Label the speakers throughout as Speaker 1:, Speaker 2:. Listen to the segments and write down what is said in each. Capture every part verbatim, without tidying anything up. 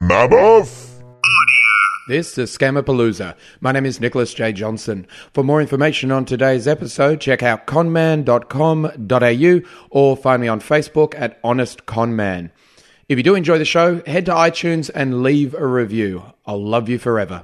Speaker 1: Maboff?
Speaker 2: This is Scamapalooza. My name is Nicholas J. Johnson. For more information on today's episode, check out conman dot com dot a u or find me on Facebook at Honest Conman. If you do enjoy the show, head to iTunes and leave a review. I'll love you forever.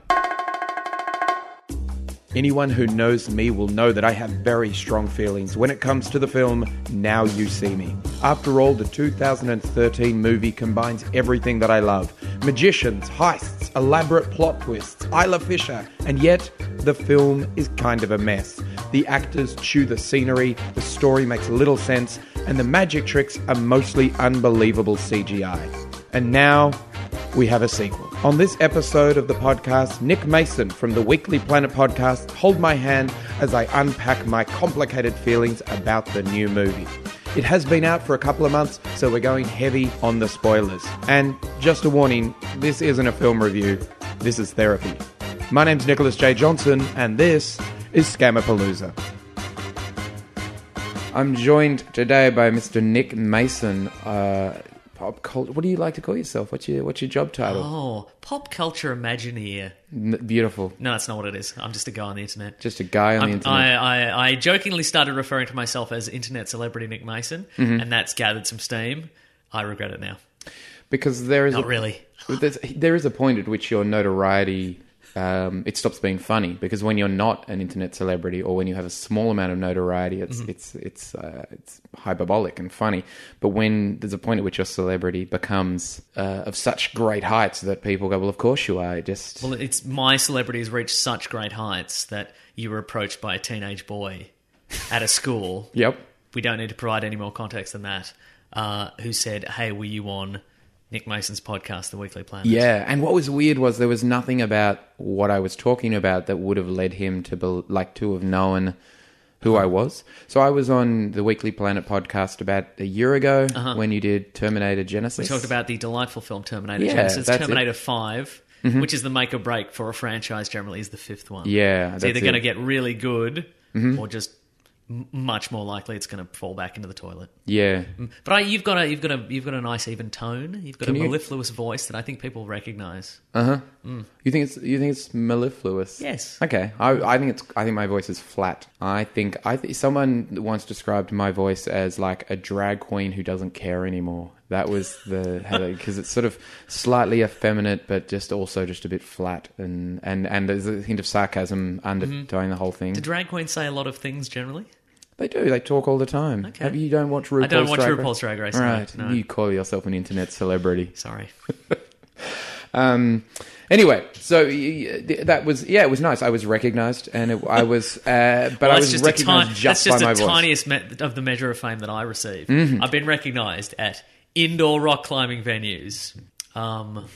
Speaker 2: Anyone who knows me will know that I have very strong feelings when it comes to the film Now You See Me. After all, the two thousand thirteen movie combines everything that I love. Magicians, heists, elaborate plot twists, Isla Fisher, and yet the film is kind of a mess. The actors chew the scenery, the story makes little sense, and the magic tricks are mostly unbelievable C G I. And now we have a sequel. On this episode of the podcast, Nick Mason from the Weekly Planet podcast hold my hand as I unpack my complicated feelings about the new movie. It has been out for a couple of months, so we're going heavy on the spoilers. And just a warning, this isn't a film review, this is therapy. My name's Nicholas J. Johnson, and this is Scamapalooza. I'm joined today by Mister Nick Mason, uh... Pop culture. What do you like to call yourself? What's your What's your job title?
Speaker 3: Oh, pop culture Imagineer.
Speaker 2: N- beautiful.
Speaker 3: No, that's not what it is. I'm just a guy on the internet.
Speaker 2: Just a guy on
Speaker 3: I'm,
Speaker 2: the internet.
Speaker 3: I, I, I jokingly started referring to myself as internet celebrity Nick Mason,
Speaker 2: mm-hmm.
Speaker 3: and that's gathered some steam. I regret it now.
Speaker 2: Because there is
Speaker 3: not
Speaker 2: a,
Speaker 3: really.
Speaker 2: There is a point at which your notoriety um, it stops being funny. Because when you're not an internet celebrity, or when you have a small amount of notoriety, it's mm-hmm. it's it's uh, it's hyperbolic and funny. But when there's a point at which your celebrity becomes uh, of such great heights that people go, well, of course you are. It just
Speaker 3: well, it's my celebrity has reached such great heights that you were approached by a teenage boy at a school.
Speaker 2: Yep.
Speaker 3: We don't need to provide any more context than that. Uh, who said, "Hey, were you on Nick Mason's podcast, The Weekly Planet?"
Speaker 2: Yeah, and what was weird was there was nothing about what I was talking about that would have led him to be, like to have known who I was. So I was on the Weekly Planet podcast about a year ago uh-huh. when you did Terminator Genisys.
Speaker 3: We talked about the delightful film Terminator
Speaker 2: yeah,
Speaker 3: Genisys. Terminator
Speaker 2: it.
Speaker 3: five,
Speaker 2: mm-hmm.
Speaker 3: which is the make or break for a franchise, generally is the fifth one.
Speaker 2: Yeah,
Speaker 3: it's
Speaker 2: that's
Speaker 3: either going to get really good
Speaker 2: mm-hmm.
Speaker 3: or just much more likely it's going to fall back into the toilet.
Speaker 2: Yeah,
Speaker 3: but I, you've got a you've got a you've got a nice even tone. You've got Can a you... mellifluous voice that I think people recognise.
Speaker 2: Uh huh.
Speaker 3: Mm.
Speaker 2: You think it's you think it's mellifluous?
Speaker 3: Yes.
Speaker 2: Okay. I I think it's I think my voice is flat. I think I th- someone once described my voice as like a drag queen who doesn't care anymore. That was the because it's sort of slightly effeminate, but just also just a bit flat, and and and there's a hint of sarcasm underlying mm-hmm. the whole thing.
Speaker 3: Do drag queens say a lot of things generally?
Speaker 2: They do. They talk all the time.
Speaker 3: Okay.
Speaker 2: Have you don't watch RuPaul's
Speaker 3: I don't watch
Speaker 2: Drag
Speaker 3: RuPaul's Drag Race.
Speaker 2: Right.
Speaker 3: No, no.
Speaker 2: You call yourself an internet celebrity.
Speaker 3: Sorry.
Speaker 2: um. Anyway, so uh, that was yeah, it was nice. I was recognised, and it, I was, uh, but
Speaker 3: well,
Speaker 2: I was
Speaker 3: just
Speaker 2: recognised
Speaker 3: ti-
Speaker 2: just,
Speaker 3: just
Speaker 2: by my
Speaker 3: voice. That's
Speaker 2: voice.
Speaker 3: just the tiniest me- of the measure of fame that I receive.
Speaker 2: Mm-hmm.
Speaker 3: I've been recognised at indoor rock climbing venues. Um,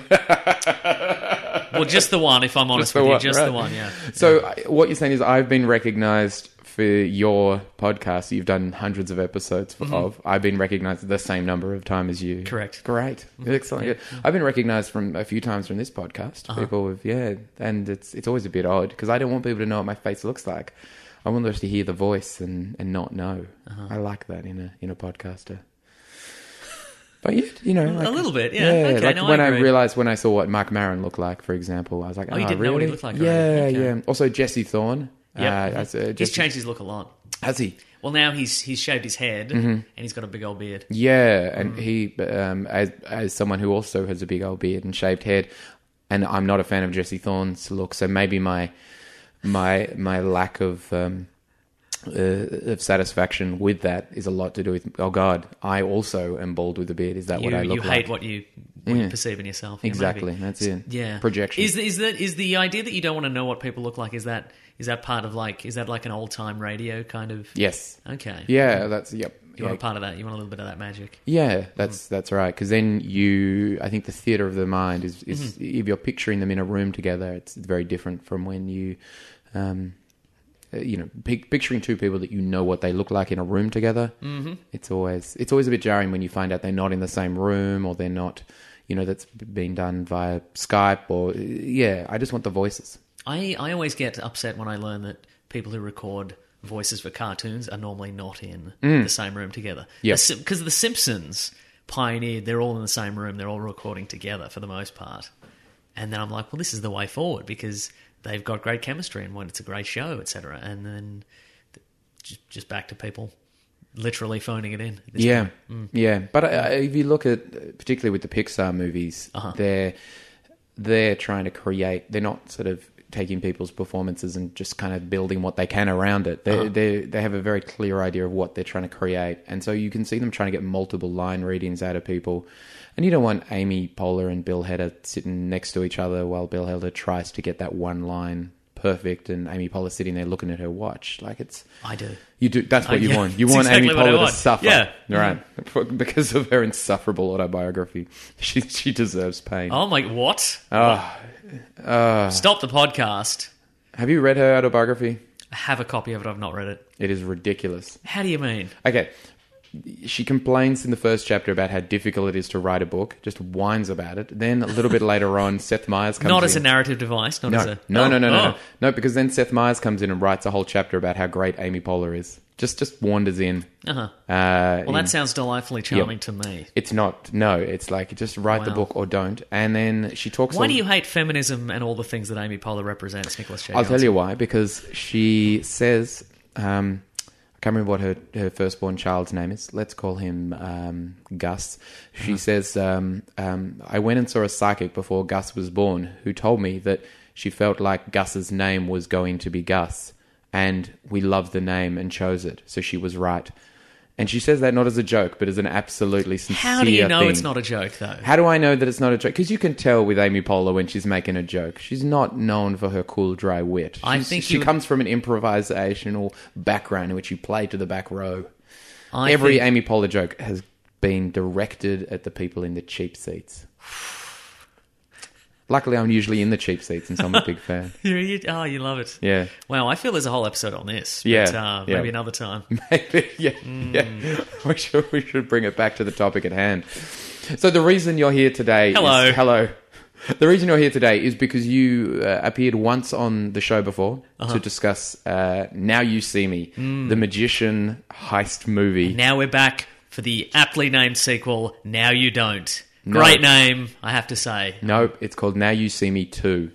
Speaker 3: well, just the one, if I'm honest with
Speaker 2: one,
Speaker 3: you. Just
Speaker 2: right.
Speaker 3: the one, yeah.
Speaker 2: So
Speaker 3: yeah.
Speaker 2: what you're saying is I've been recognised for your podcast. You've done hundreds of episodes mm-hmm. of. I've been recognised the same number of times as you.
Speaker 3: Correct.
Speaker 2: Great.
Speaker 3: Mm-hmm.
Speaker 2: Excellent.
Speaker 3: Yeah.
Speaker 2: I've been recognised from a few times from this podcast.
Speaker 3: Uh-huh.
Speaker 2: People have, yeah, and it's it's always a bit odd because I don't want people to know what my face looks like. I want them to hear the voice and, and not know.
Speaker 3: Uh-huh.
Speaker 2: I like that in a in a podcaster. But yeah, you know, like,
Speaker 3: a little bit, yeah.
Speaker 2: yeah
Speaker 3: okay,
Speaker 2: like
Speaker 3: no,
Speaker 2: when
Speaker 3: I,
Speaker 2: I
Speaker 3: agree.
Speaker 2: realised when I saw what Mark Maron looked like, for example, I was like,
Speaker 3: oh,
Speaker 2: oh,
Speaker 3: you didn't
Speaker 2: really?
Speaker 3: know what he looked like,
Speaker 2: yeah,
Speaker 3: right? Okay.
Speaker 2: yeah. Also, Jesse Thorne.
Speaker 3: Yeah,
Speaker 2: uh, uh,
Speaker 3: he's changed his look a lot.
Speaker 2: Has he?
Speaker 3: Well, now he's he's shaved his head
Speaker 2: mm-hmm.
Speaker 3: and he's got a big old beard.
Speaker 2: Yeah, and mm. he, um, as as someone who also has a big old beard and shaved head, and I'm not a fan of Jesse Thorne's look, so maybe my my my lack of um, uh, of satisfaction with that is a lot to do with. Oh God, I also am bald with a beard. Is that
Speaker 3: you,
Speaker 2: what I look
Speaker 3: you
Speaker 2: like?
Speaker 3: You hate what you. What
Speaker 2: yeah.
Speaker 3: you perceive in yourself. Yeah,
Speaker 2: exactly,
Speaker 3: maybe.
Speaker 2: That's it.
Speaker 3: Yeah,
Speaker 2: projection.
Speaker 3: Is is that is the idea that you don't want to know what people look like? Is that is that part of like is that like an old time radio kind of?
Speaker 2: Yes.
Speaker 3: Okay.
Speaker 2: Yeah, that's yep.
Speaker 3: You
Speaker 2: yeah.
Speaker 3: want a part of that. You want a little bit of that magic.
Speaker 2: Yeah, that's mm. that's right. Because then you, I think the theatre of the mind is, is mm-hmm. if you're picturing them in a room together, it's, it's very different from when you, um, you know, pic- picturing two people that you know what they look like in a room together.
Speaker 3: Mm-hmm.
Speaker 2: It's always it's always a bit jarring when you find out they're not in the same room or they're not. You know, that's been done via Skype or, yeah, I just want the voices.
Speaker 3: I, I always get upset when I learn that people who record voices for cartoons are normally not in
Speaker 2: mm.
Speaker 3: the same room together.
Speaker 2: Yep.
Speaker 3: Because The Simpsons pioneered. They're all in the same room. They're all recording together for the most part. And then I'm like, well, this is the way forward because they've got great chemistry and when it's a great show, et cetera. And then just, just back to people literally phoning it in.
Speaker 2: Yeah, mm. yeah. But uh, if you look at, particularly with the Pixar movies, uh-huh. they're they're trying to create. They're not sort of taking people's performances and just kind of building what they can around it. They uh-huh. they they have a very clear idea of what they're trying to create, and so you can see them trying to get multiple line readings out of people. And you don't want Amy Poehler and Bill Hader sitting next to each other while Bill Hader tries to get that one line perfect, and Amy Poehler sitting there looking at her watch. Like it's,
Speaker 3: I do.
Speaker 2: You do. That's what
Speaker 3: uh,
Speaker 2: you
Speaker 3: yeah,
Speaker 2: want. You want
Speaker 3: exactly
Speaker 2: Amy Poehler to suffer,
Speaker 3: yeah,
Speaker 2: right? Mm-hmm. Because of her insufferable autobiography, she she deserves pain.
Speaker 3: Oh my! What?
Speaker 2: Oh, uh,
Speaker 3: Stop the podcast.
Speaker 2: Have you read her autobiography?
Speaker 3: I have a copy of it. I've not read it.
Speaker 2: It is ridiculous.
Speaker 3: How do you mean?
Speaker 2: Okay. She complains in the first chapter about how difficult it is to write a book, just whines about it. Then a little bit later on, Seth Meyers comes in.
Speaker 3: Not as a narrative device, not
Speaker 2: no,
Speaker 3: as a...
Speaker 2: No,
Speaker 3: oh,
Speaker 2: no, no, no,
Speaker 3: oh.
Speaker 2: no. No, because then Seth Meyers comes in and writes a whole chapter about how great Amy Poehler is. Just just wanders in.
Speaker 3: Uh-huh.
Speaker 2: Uh,
Speaker 3: well,
Speaker 2: in,
Speaker 3: that sounds delightfully charming
Speaker 2: yep.
Speaker 3: to me.
Speaker 2: It's not. No, it's like just write
Speaker 3: wow.
Speaker 2: the book or don't. And then she talks...
Speaker 3: Why
Speaker 2: all,
Speaker 3: do you hate feminism and all the things that Amy Poehler represents, Nicholas J.
Speaker 2: I'll
Speaker 3: Johnson?
Speaker 2: tell you why. Because she says... Um, I can't remember what her, her firstborn child's name is. Let's call him um, Gus. She uh-huh. says, um, um, I went and saw a psychic before Gus was born who told me that she felt like Gus's name was going to be Gus. And we loved the name and chose it. So she was right. And she says that not as a joke, but as an absolutely sincere thing.
Speaker 3: How do you know thing. It's not a joke, though?
Speaker 2: How do I know that it's not a joke? Because you can tell with Amy Poehler when she's making a joke. She's not known for her cool, dry wit. She's,
Speaker 3: I think
Speaker 2: she
Speaker 3: would...
Speaker 2: comes from an improvisational background in which you play to the back row.
Speaker 3: I
Speaker 2: Every
Speaker 3: think...
Speaker 2: Amy Poehler joke has been directed at the people in the cheap seats. Luckily, I'm usually in the cheap seats, and so I'm a big fan.
Speaker 3: you, oh, you love it.
Speaker 2: Yeah.
Speaker 3: Wow, I feel there's a whole episode on this. But,
Speaker 2: yeah,
Speaker 3: uh,
Speaker 2: yeah.
Speaker 3: Maybe another time.
Speaker 2: Maybe, yeah. Mm. yeah. We should, we should bring it back to the topic at hand. So the reason you're here today
Speaker 3: Hello.
Speaker 2: is... Hello. The reason you're here today is because you uh, appeared once on the show before uh-huh. to discuss uh, Now You See Me, mm. the magician heist movie.
Speaker 3: Now we're back for the aptly named sequel, Now You Don't. Great no. name, I have to say.
Speaker 2: Nope, it's called Now You See Me two.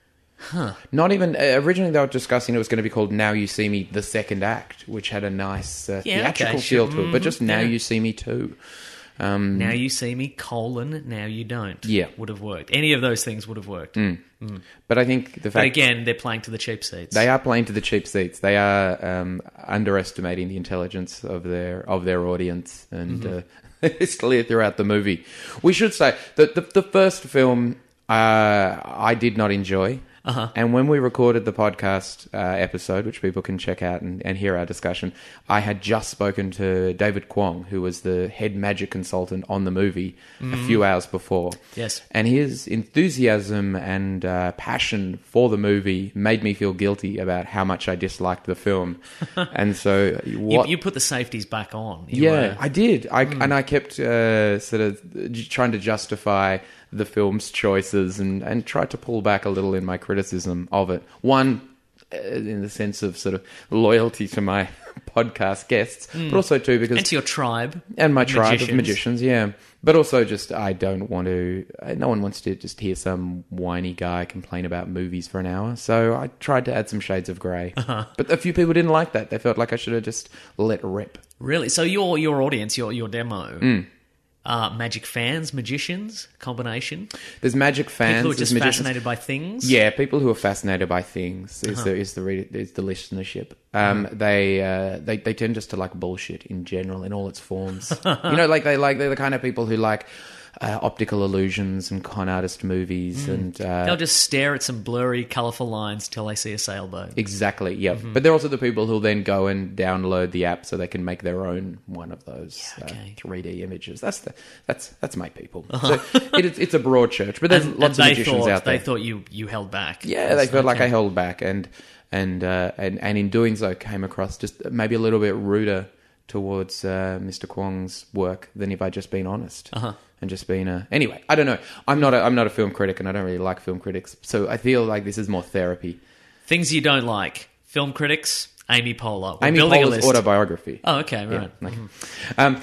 Speaker 3: Huh.
Speaker 2: Not even... Uh, originally they were discussing it was going to be called Now You See Me, the second act, which had a nice uh,
Speaker 3: yeah,
Speaker 2: theatrical
Speaker 3: okay,
Speaker 2: feel
Speaker 3: sure.
Speaker 2: to it, but just Now
Speaker 3: yeah.
Speaker 2: You See Me two. Um,
Speaker 3: now You See Me, colon, Now You Don't.
Speaker 2: Yeah.
Speaker 3: Would have worked. Any of those things would have worked.
Speaker 2: Mm.
Speaker 3: Mm.
Speaker 2: But I think the fact...
Speaker 3: But again, they're playing to the cheap seats.
Speaker 2: They are playing to the cheap seats. They are um, underestimating the intelligence of their of their audience, and mm-hmm. uh, it's clear throughout the movie. We should say that the, the first film uh, I did not enjoy.
Speaker 3: Uh-huh.
Speaker 2: And when we recorded the podcast uh, episode, which people can check out and, and hear our discussion, I had just spoken to David Kwong, who was the head magic consultant on the movie mm. a few hours before.
Speaker 3: Yes.
Speaker 2: And his enthusiasm and uh, passion for the movie made me feel guilty about how much I disliked the film. And so... What,
Speaker 3: you, you put the safeties back on. You
Speaker 2: yeah,
Speaker 3: were...
Speaker 2: I did. I,
Speaker 3: mm.
Speaker 2: And I kept uh, sort of trying to justify the film's choices and, and tried to pull back a little in my criticism of it. One, uh, in the sense of sort of loyalty to my podcast guests, mm. but also two because...
Speaker 3: And to your tribe.
Speaker 2: And my tribe
Speaker 3: magicians.
Speaker 2: of magicians, yeah. But also just, I don't want to... No one wants to just hear some whiny guy complain about movies for an hour. So I tried to add some shades of grey.
Speaker 3: Uh-huh.
Speaker 2: But a few people didn't like that. They felt like I should have just let rip.
Speaker 3: Really? So your your audience, your, your demo...
Speaker 2: Mm.
Speaker 3: Uh, magic fans, magicians, combination.
Speaker 2: There's magic fans.
Speaker 3: People who are just
Speaker 2: magicians.
Speaker 3: fascinated by things.
Speaker 2: Yeah, people who are fascinated by things is
Speaker 3: Uh-huh.
Speaker 2: the is the re- is the listenership. Um,
Speaker 3: Uh-huh.
Speaker 2: They uh, they they tend just to like bullshit in general in all its forms. You know, like they like they're the kind of people who like uh, optical illusions and con artist movies, mm. and uh,
Speaker 3: they'll just stare at some blurry, colourful lines till they see a sailboat.
Speaker 2: Exactly. Yeah,
Speaker 3: mm-hmm.
Speaker 2: but they're also the people who'll then go and download the app so they can make their own one of those
Speaker 3: yeah, okay.
Speaker 2: uh, three D images. That's the that's that's my people. Uh-huh. So it, it's a broad church, but there's
Speaker 3: and,
Speaker 2: lots
Speaker 3: and
Speaker 2: of magicians
Speaker 3: thought,
Speaker 2: out there.
Speaker 3: They thought you you held back.
Speaker 2: Yeah, they felt
Speaker 3: okay.
Speaker 2: like I held back, and and uh, and and in doing so, came across just maybe a little bit ruder towards uh, Mister Kwong's work than if I'd just been honest.
Speaker 3: Uh-huh.
Speaker 2: And just been a anyway. I don't know. I'm not. A, I'm not a film critic, and I don't really like film critics. So I feel like this is more therapy.
Speaker 3: Things you don't like: film critics, Amy Poehler. We're
Speaker 2: Amy
Speaker 3: building
Speaker 2: Poehler's
Speaker 3: a list.
Speaker 2: autobiography.
Speaker 3: Oh, okay, right.
Speaker 2: Yeah, okay.
Speaker 3: Mm-hmm.
Speaker 2: Um,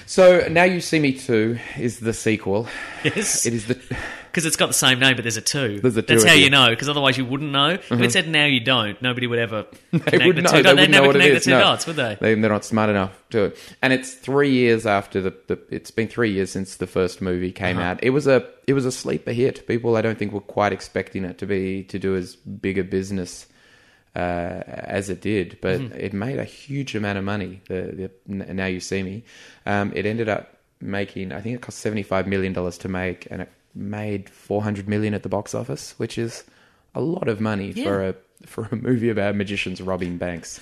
Speaker 2: So Now You See Me two is the sequel.
Speaker 3: Yes.
Speaker 2: It is the...
Speaker 3: Because it's got the same name, but there's a two.
Speaker 2: There's a two
Speaker 3: That's
Speaker 2: at
Speaker 3: how
Speaker 2: the
Speaker 3: you
Speaker 2: end.
Speaker 3: know, because otherwise you wouldn't know. If it said now you don't, nobody would ever connect
Speaker 2: They would
Speaker 3: the
Speaker 2: know.
Speaker 3: two.
Speaker 2: They
Speaker 3: They'd
Speaker 2: wouldn't know
Speaker 3: never
Speaker 2: what it
Speaker 3: connect
Speaker 2: is.
Speaker 3: the two
Speaker 2: No.
Speaker 3: dots, would they?
Speaker 2: they? They're not smart enough to do it. And it's three years after the... the it's been three years since the first movie came
Speaker 3: Uh-huh.
Speaker 2: out. It was a it was a sleeper hit. People, I don't think, were quite expecting it to be to do as big a business uh, as it did. But
Speaker 3: Mm-hmm.
Speaker 2: it made a huge amount of money, the, the Now You See Me. Um, it ended up making... I think it cost seventy-five million dollars to make, and it made four hundred million dollars at the box office, which is a lot of money
Speaker 3: Yeah.
Speaker 2: for a for a movie about magicians robbing banks.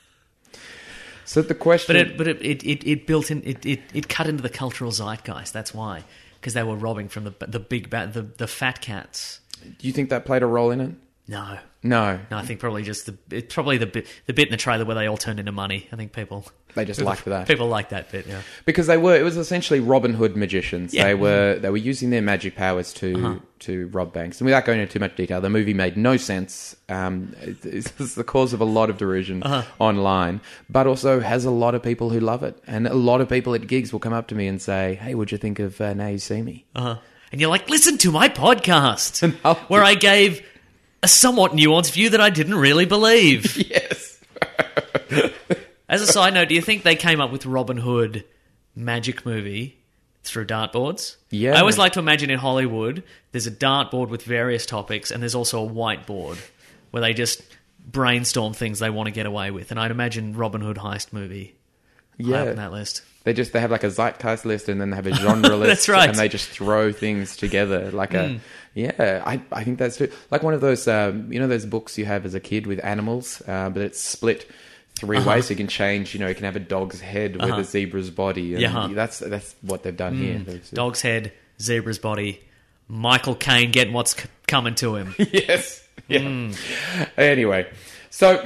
Speaker 2: So the question...
Speaker 3: But it, but it, it, it, it built in, it, it, it cut into the cultural zeitgeist. That's why, because they were robbing from the the big bat, the the fat cats.
Speaker 2: Do you think that played a role in it?
Speaker 3: No,
Speaker 2: No.
Speaker 3: no, I think probably just the it's probably the bit the bit in the trailer where they all turned into money. I think people
Speaker 2: They just liked that.
Speaker 3: People like that bit, yeah.
Speaker 2: Because they were, it was essentially Robin Hood magicians.
Speaker 3: Yeah.
Speaker 2: They were they were using their magic powers to
Speaker 3: Uh-huh.
Speaker 2: to rob banks. And without going into too much detail, the movie made no sense. Um, it- it's the cause of a lot of derision
Speaker 3: Uh-huh.
Speaker 2: online, but also has a lot of people who love it. And a lot of people at gigs will come up to me and say, "Hey, what'd you think of uh, Now You See Me?"
Speaker 3: Uh-huh. And you're like, listen to my podcast
Speaker 2: And I'll-
Speaker 3: where I gave a somewhat nuanced view that I didn't really believe.
Speaker 2: Yes.
Speaker 3: As a side note, do you think they came up with Robin Hood magic movie through dartboards?
Speaker 2: Yeah.
Speaker 3: I always like to imagine in Hollywood, there's a dartboard with various topics, and there's also a whiteboard where they just brainstorm things they want to get away with. And I'd imagine Robin Hood heist movie high up
Speaker 2: Yeah.
Speaker 3: on that list.
Speaker 2: They just they have like a zeitgeist list, and then they have a genre list.
Speaker 3: That's right.
Speaker 2: And they just throw things together like a
Speaker 3: Mm.
Speaker 2: yeah. I I think that's true. Like one of those um, you know those books you have as a kid with animals, uh, but it's split three
Speaker 3: Uh-huh.
Speaker 2: ways. So you can change. You know, you can have a dog's head with
Speaker 3: Uh-huh.
Speaker 2: a zebra's body. And
Speaker 3: Yeah, huh.
Speaker 2: that's that's what they've done here. They've-
Speaker 3: Dog's head, zebra's body, Michael Caine getting what's c- coming to him.
Speaker 2: Yes. Yeah.
Speaker 3: Mm.
Speaker 2: Anyway, so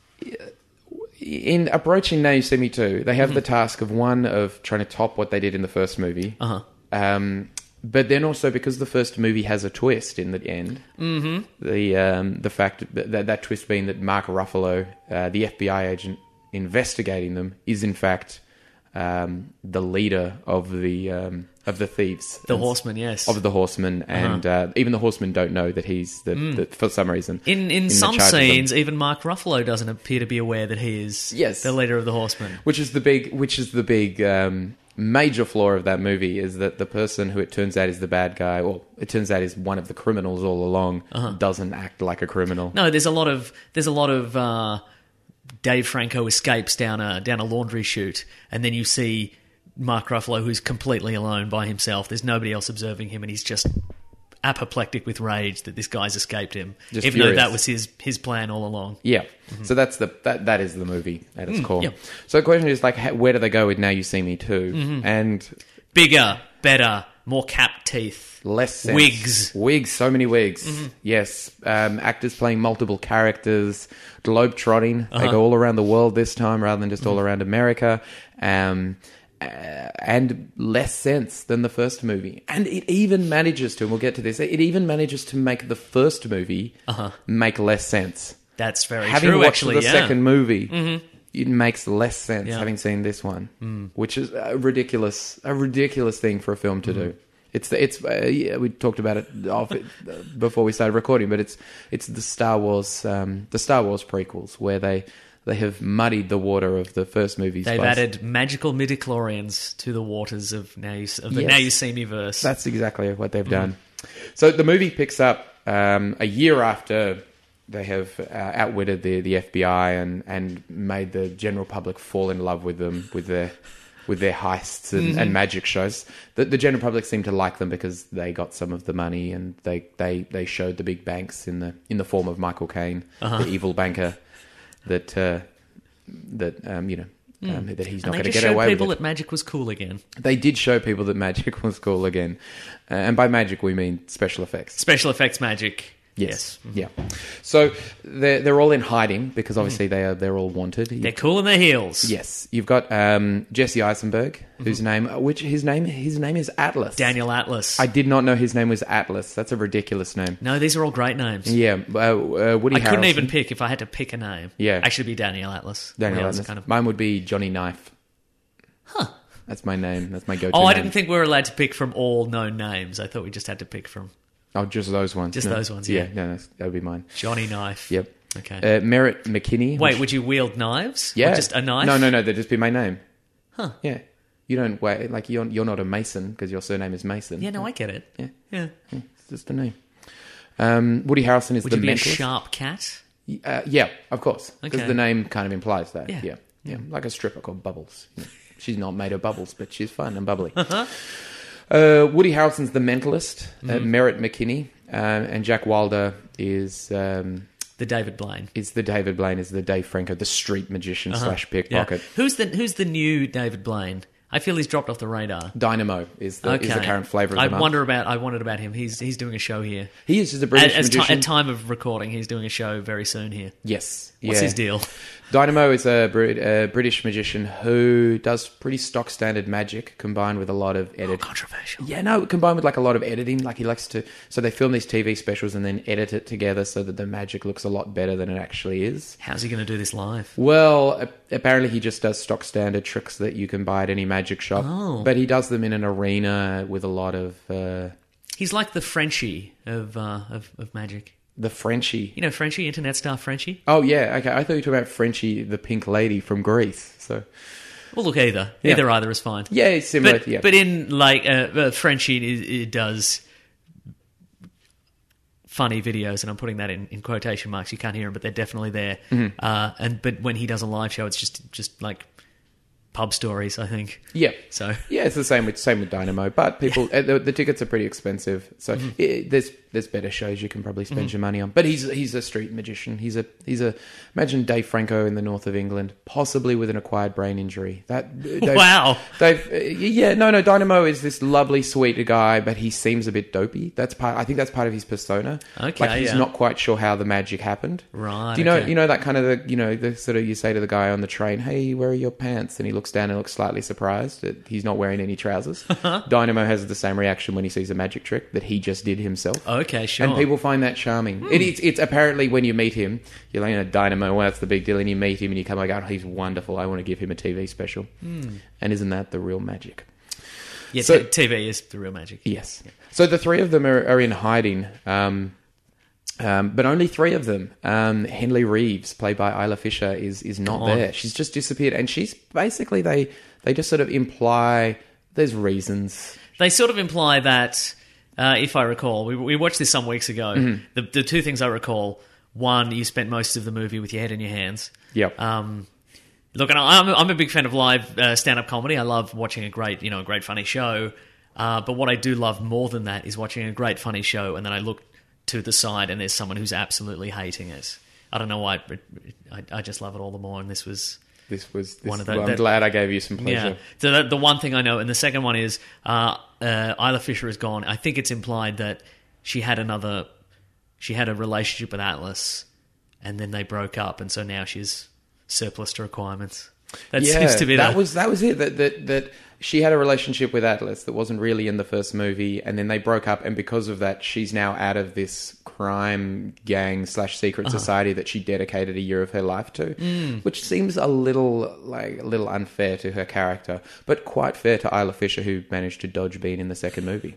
Speaker 2: in approaching Now You See Me two, they have
Speaker 3: Mm-hmm.
Speaker 2: the task of one of trying to top what they did in the first movie.
Speaker 3: Uh-huh.
Speaker 2: Um, but then also because the first movie has a twist in the end, mm-hmm. the um, the fact that that twist being that Mark Ruffalo, uh, the F B I agent investigating them, is in fact um, the leader of the um, of the thieves,
Speaker 3: The
Speaker 2: And-
Speaker 3: Horseman, yes.
Speaker 2: of the Horsemen, and uh, even the Horsemen don't know that he's the, the for some reason
Speaker 3: In in,
Speaker 2: the
Speaker 3: some
Speaker 2: charge of them.
Speaker 3: scenes, even Mark Ruffalo doesn't appear to be aware that he is
Speaker 2: Yes.
Speaker 3: the leader of the Horsemen.
Speaker 2: Which is the big, which is the big um, major flaw of that movie is that the person who it turns out is the bad guy, or it turns out is one of the criminals all along, doesn't act like a criminal.
Speaker 3: No, there's a lot of there's a lot of uh, Dave Franco escapes down a down a laundry chute, and then you see Mark Ruffalo who's completely alone by himself. There's nobody else observing him, and he's just apoplectic with rage that this guy's escaped him,
Speaker 2: Just
Speaker 3: even though
Speaker 2: furious.
Speaker 3: that was his his plan all along.
Speaker 2: Yeah, so that's the that that is the movie at its core.
Speaker 3: yeah.
Speaker 2: So the question is like, how, where do they go with Now You See Me too? And
Speaker 3: Bigger, better, more cap teeth.
Speaker 2: less sense.
Speaker 3: Wigs.
Speaker 2: wigs, so many wigs. Yes, um, actors playing multiple characters, globe trotting. They go all around the world this time rather than just all around America. Um, uh, and less sense than the first movie, and it even manages to. And we'll get to this. It even manages to make the first movie make less sense.
Speaker 3: That's very
Speaker 2: Having
Speaker 3: true.
Speaker 2: watched
Speaker 3: Actually,
Speaker 2: the
Speaker 3: yeah.
Speaker 2: second movie, it makes less sense
Speaker 3: Yeah.
Speaker 2: having seen this one, which is a ridiculous, a ridiculous thing for a film to do. It's the, it's uh, yeah, we talked about it off it, uh, before we started recording, but it's it's the Star Wars um, the Star Wars prequels where they they have muddied the water of the first movies.
Speaker 3: They've
Speaker 2: by-
Speaker 3: added magical midichlorians to the waters of now you, of the
Speaker 2: Yes.
Speaker 3: Now You See Me verse.
Speaker 2: That's exactly what they've done. So the movie picks up um, a year after they have uh, outwitted the, the F B I and, and made the general public fall in love with them with their with their heists and, and magic shows. The, the general public seemed to like them because they got some of the money and they, they, they showed the big banks in the in the form of Michael Caine, the evil banker that uh, that um, you know. Um, that he's
Speaker 3: and
Speaker 2: not
Speaker 3: they
Speaker 2: going to
Speaker 3: just
Speaker 2: get
Speaker 3: showed
Speaker 2: away with
Speaker 3: people
Speaker 2: it.
Speaker 3: that magic was cool again.
Speaker 2: They did show people that magic was cool again. Uh, and by magic, we mean special effects.
Speaker 3: Special effects magic.
Speaker 2: Yes. Yeah. So they're, they're all in hiding because obviously they are, they're all wanted.
Speaker 3: They're cool in their heels.
Speaker 2: Yes. You've got um, Jesse Eisenberg, whose name, which his name, his name is Atlas.
Speaker 3: Daniel Atlas.
Speaker 2: I did not know his name was Atlas. That's a ridiculous name.
Speaker 3: no, these are all great names.
Speaker 2: Yeah. Uh, uh, Woody
Speaker 3: I couldn't
Speaker 2: Harrelson.
Speaker 3: even pick if I had to pick a name.
Speaker 2: Yeah.
Speaker 3: Actually, it'd be Daniel Atlas.
Speaker 2: Daniel
Speaker 3: Everybody else
Speaker 2: Atlas.
Speaker 3: Kind of,
Speaker 2: Mine would be Johnny Knife. That's my name. That's my go-to
Speaker 3: Oh, I
Speaker 2: name.
Speaker 3: didn't think we were allowed to pick from all known names. I thought we just had to pick from
Speaker 2: Oh, just those ones.
Speaker 3: just
Speaker 2: No.
Speaker 3: those ones. Yeah,
Speaker 2: Yeah, no, that's- that would be mine.
Speaker 3: Johnny Knife.
Speaker 2: Yep.
Speaker 3: Okay.
Speaker 2: Uh, Merritt McKinney.
Speaker 3: Wait,
Speaker 2: which-
Speaker 3: would you wield knives?
Speaker 2: yeah,
Speaker 3: Or just a knife?
Speaker 2: No, no, no. That'd just be my name.
Speaker 3: Huh.
Speaker 2: Yeah. You don't wait like you're you're not a Mason because your surname is Mason.
Speaker 3: Yeah, no, I get it.
Speaker 2: Yeah.
Speaker 3: Yeah.
Speaker 2: Yeah, it's just a name. Um, Woody Harrelson is
Speaker 3: Would
Speaker 2: the
Speaker 3: you be
Speaker 2: mentalist.
Speaker 3: a sharp cat?
Speaker 2: Uh, yeah, of course, because
Speaker 3: Okay.
Speaker 2: the name kind of implies that.
Speaker 3: Yeah.
Speaker 2: Yeah, yeah, like a stripper called Bubbles. You know, she's not made of bubbles, but she's fun and bubbly.
Speaker 3: Uh-huh.
Speaker 2: Uh, Woody Harrelson's the mentalist. Uh,
Speaker 3: Mm-hmm.
Speaker 2: Merritt McKinney um, and Jack Wilder is um,
Speaker 3: The David Blaine.
Speaker 2: is the David Blaine is the Dave Franco, the street magician
Speaker 3: Uh-huh.
Speaker 2: slash
Speaker 3: Yeah.
Speaker 2: pickpocket.
Speaker 3: Who's the Who's the new David Blaine? I feel he's dropped off the radar.
Speaker 2: Dynamo is the, is the current flavour of
Speaker 3: I
Speaker 2: the month.
Speaker 3: wonder about. I wondered about him. He's he's doing a show here.
Speaker 2: He is just a British
Speaker 3: At, as ti-
Speaker 2: magician.
Speaker 3: at time of recording, he's doing a show very soon here.
Speaker 2: Yes.
Speaker 3: What's
Speaker 2: yeah.
Speaker 3: his deal?
Speaker 2: Dynamo is a, Brit- a British magician who does pretty stock standard magic combined with a lot of
Speaker 3: Oh,
Speaker 2: edit.
Speaker 3: controversial.
Speaker 2: Yeah, no, combined with like a lot of editing. Like he likes to, so they film these T V specials and then edit it together so that the magic looks a lot better than it actually is.
Speaker 3: How's he going to do this live?
Speaker 2: Well, a- apparently he just does stock standard tricks that you can buy at any magic shop,
Speaker 3: Oh.
Speaker 2: but he does them in an arena with a lot of uh,
Speaker 3: He's like the Frenchie of uh, of, of magic.
Speaker 2: the Frenchie.
Speaker 3: You know, Frenchie, internet star Frenchie.
Speaker 2: Oh yeah, okay. I thought you were talking about Frenchie, the pink lady from Greece. So
Speaker 3: Well, look, either
Speaker 2: Yeah.
Speaker 3: either either is fine.
Speaker 2: yeah, it's similar.
Speaker 3: But
Speaker 2: yeah,
Speaker 3: but in like uh, uh, Frenchie, it, it does funny videos, and I'm putting that in, in quotation marks. You can't hear them, but they're definitely there.
Speaker 2: Mm-hmm.
Speaker 3: Uh, and but when he does a live show, it's just just like pub stories, I think.
Speaker 2: yeah.
Speaker 3: So
Speaker 2: Yeah, it's the same with same with Dynamo, but people uh, the, the tickets are pretty expensive, so
Speaker 3: Mm-hmm.
Speaker 2: it, there's there's better shows you can probably spend your money on. But he's he's a street magician. He's a he's a imagine Dave Franco in the north of England, possibly with an acquired brain injury. That Dave,
Speaker 3: wow.
Speaker 2: Dave, uh, yeah, no, no. Dynamo is this lovely, sweet guy, but he seems a bit dopey. That's part. I think that's part of his persona.
Speaker 3: Okay,
Speaker 2: like he's
Speaker 3: yeah.
Speaker 2: not quite sure how the magic happened.
Speaker 3: Right,
Speaker 2: Do you know?
Speaker 3: okay.
Speaker 2: You know that kind of the you know the sort of you say to the guy on the train, "Hey, where are your pants?" And he looks down and looks slightly surprised that he's not wearing any trousers. Dynamo has the same reaction when he sees a magic trick that he just did himself.
Speaker 3: Okay, sure.
Speaker 2: And people find that charming. It, it's, it's apparently when you meet him, you're like, you know, Dynamo, well, that's the big deal. And you meet him and you come like, oh, he's wonderful. I want to give him a T V special. And isn't that the real magic?
Speaker 3: yeah,
Speaker 2: so-
Speaker 3: t- T V is the real magic.
Speaker 2: Yes. So the three of them are, are in hiding. Um, um, but only three of them. Um, Henley Reeves, played by Isla Fisher, is is not
Speaker 3: Come on.
Speaker 2: there. She's just disappeared. And she's basically, they, they just sort of imply there's reasons.
Speaker 3: They sort of imply that, uh, if I recall, we, we watched this some weeks ago.
Speaker 2: Mm-hmm.
Speaker 3: The, the two things I recall: one, you spent most of the movie with your head in your hands.
Speaker 2: Yep.
Speaker 3: Um, look, and I'm I'm a big fan of live uh, stand-up comedy. I love watching a great, you know, a great funny show. Uh, but what I do love more than that is watching a great funny show, and then I look to the side and there's someone who's absolutely hating it. I don't know why, but I, I just love it all the more. And this was.
Speaker 2: This was this,
Speaker 3: One of the-
Speaker 2: well, I'm
Speaker 3: that-
Speaker 2: glad I gave you some pleasure.
Speaker 3: Yeah. So that, the one thing I know, and the second one is uh, uh, Isla Fisher is gone. I think it's implied that she had another, she had a relationship with Atlas, and then they broke up, and so now she's surplus to requirements. That
Speaker 2: yeah,
Speaker 3: seems to be
Speaker 2: that
Speaker 3: the,
Speaker 2: was that was it. That that that she had a relationship with Atlas that wasn't really in the first movie, and then they broke up, and because of that, she's now out of this crime gang slash secret
Speaker 3: Uh-huh.
Speaker 2: society that she dedicated a year of her life to,
Speaker 3: Mm.
Speaker 2: which seems a little like a little unfair to her character, but quite fair to Isla Fisher, who managed to dodge being in the second movie.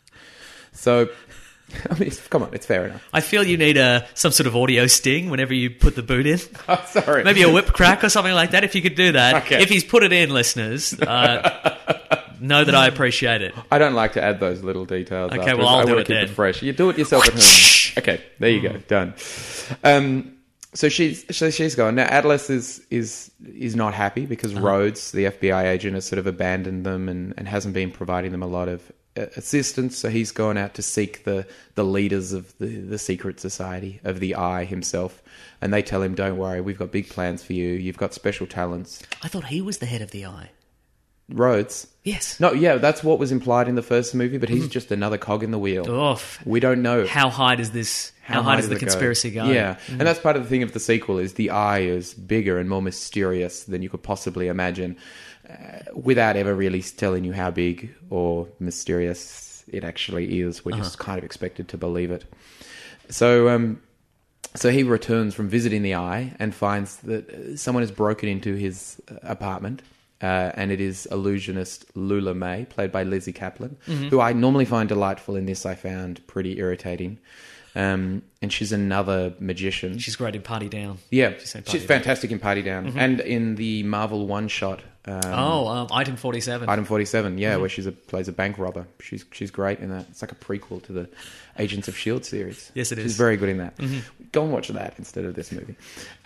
Speaker 2: So, I mean, it's, come on, it's fair enough.
Speaker 3: I feel you need a some sort of audio sting whenever you put the boot in.
Speaker 2: Oh, sorry,
Speaker 3: Maybe a whip crack or something like that. If you could do that,
Speaker 2: Okay.
Speaker 3: if he's put it in, listeners, uh, know that I appreciate it.
Speaker 2: I don't like to add those little details.
Speaker 3: Okay,
Speaker 2: afterwards.
Speaker 3: well, I'll
Speaker 2: I
Speaker 3: do
Speaker 2: want
Speaker 3: it
Speaker 2: to keep
Speaker 3: then.
Speaker 2: it fresh. You do it yourself at home. Okay, there you go, done. Um, so she's so she's gone now. Atlas is is is not happy because
Speaker 3: Uh-huh.
Speaker 2: Rhodes, the F B I agent, has sort of abandoned them and, and hasn't been providing them a lot of uh, assistance. So he's gone out to seek the the leaders of the the secret society of the Eye himself, and they tell him, "Don't worry, we've got big plans for you. You've got special talents."
Speaker 3: I thought he was the head of the Eye.
Speaker 2: Rhodes.
Speaker 3: Yes.
Speaker 2: No, yeah, that's what was implied in the first movie, but he's just another cog in the wheel.
Speaker 3: Oof.
Speaker 2: We don't know
Speaker 3: How high does this? How, high does the
Speaker 2: it go?
Speaker 3: conspiracy go?
Speaker 2: Yeah, and that's part of the thing of the sequel is the Eye is bigger and more mysterious than you could possibly imagine, uh, without ever really telling you how big or mysterious it actually is. We're just kind of expected to believe it. So, um, so he returns from visiting the Eye and finds that uh, someone has broken into his uh, apartment uh, and it is illusionist Lula May, played by Lizzie Kaplan, mm-hmm. who I normally find delightful. In this, I found pretty irritating. Um, and she's another magician.
Speaker 3: She's great in Party Down.
Speaker 2: Yeah,
Speaker 3: she's, Party
Speaker 2: she's
Speaker 3: Down.
Speaker 2: fantastic in Party Down,
Speaker 3: mm-hmm.
Speaker 2: and in the Marvel one-shot. Um,
Speaker 3: oh, um, Item forty-seven.
Speaker 2: Item forty-seven, yeah,
Speaker 3: mm-hmm.
Speaker 2: where she's a, plays a bank robber. She's she's great in that. It's like a prequel to the Agents of S H I E L D series.
Speaker 3: Yes, it is.
Speaker 2: She's very good in that.
Speaker 3: Mm-hmm.
Speaker 2: Go and watch that instead of this movie.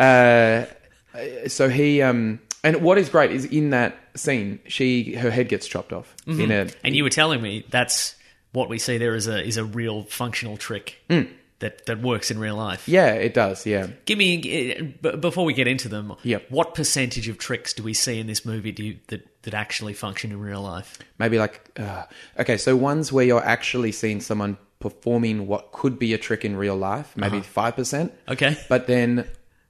Speaker 2: Uh, so he... Um, and what is great is in that scene, she her head gets chopped off.
Speaker 3: Mm-hmm.
Speaker 2: in a.
Speaker 3: And you were telling me that's what we see there is a is a real functional trick
Speaker 2: Mm.
Speaker 3: that, that works in real life.
Speaker 2: Yeah, it does, yeah.
Speaker 3: Give me, b- before we get into them,
Speaker 2: Yep.
Speaker 3: what percentage of tricks do we see in this movie do you, that, that actually function in real life?
Speaker 2: Maybe like... Uh, okay, so ones where you're actually seeing someone performing what could be a trick in real life, maybe
Speaker 3: Uh-huh.
Speaker 2: five percent.
Speaker 3: Okay.
Speaker 2: But then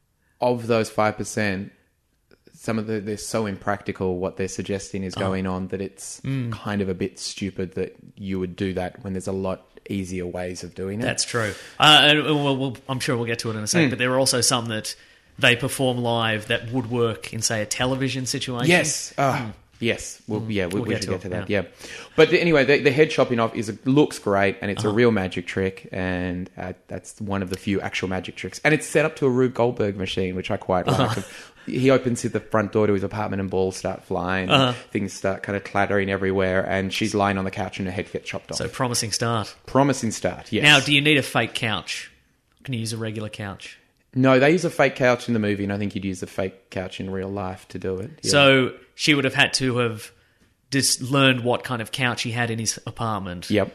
Speaker 2: of those five percent... some of the, they're so impractical what they're suggesting is going oh. on that it's mm. kind of a bit stupid that you would do that when there's a lot easier ways of doing it.
Speaker 3: That's true. Uh, and we'll, we'll, I'm sure we'll get to it in a sec, mm. but there are also some that they perform live that would work in, say, a television situation.
Speaker 2: Yes. Oh, mm. Yes. Well, yeah, we,
Speaker 3: we'll
Speaker 2: we
Speaker 3: get
Speaker 2: should
Speaker 3: to
Speaker 2: get to
Speaker 3: it,
Speaker 2: that.
Speaker 3: yeah.
Speaker 2: Yeah. But anyway, the, the head chopping off is a, looks great, and it's
Speaker 3: uh-huh.
Speaker 2: a real magic trick, and uh, that's one of the few actual magic tricks. And it's set up to a Rube Goldberg machine, which I quite like.
Speaker 3: Uh-huh.
Speaker 2: He opens the front door to his apartment and balls start flying.
Speaker 3: Uh-huh.
Speaker 2: And things start kind of clattering everywhere, and she's lying on the couch and her head gets chopped off.
Speaker 3: So promising start.
Speaker 2: Promising start, yes.
Speaker 3: Now, do you need a fake couch? Can you use a regular couch?
Speaker 2: No, they use a fake couch in the movie, and I think you'd use a fake couch in real life to do it. Yeah.
Speaker 3: So she would have had to have just learned what kind of couch he had in his apartment.
Speaker 2: Yep.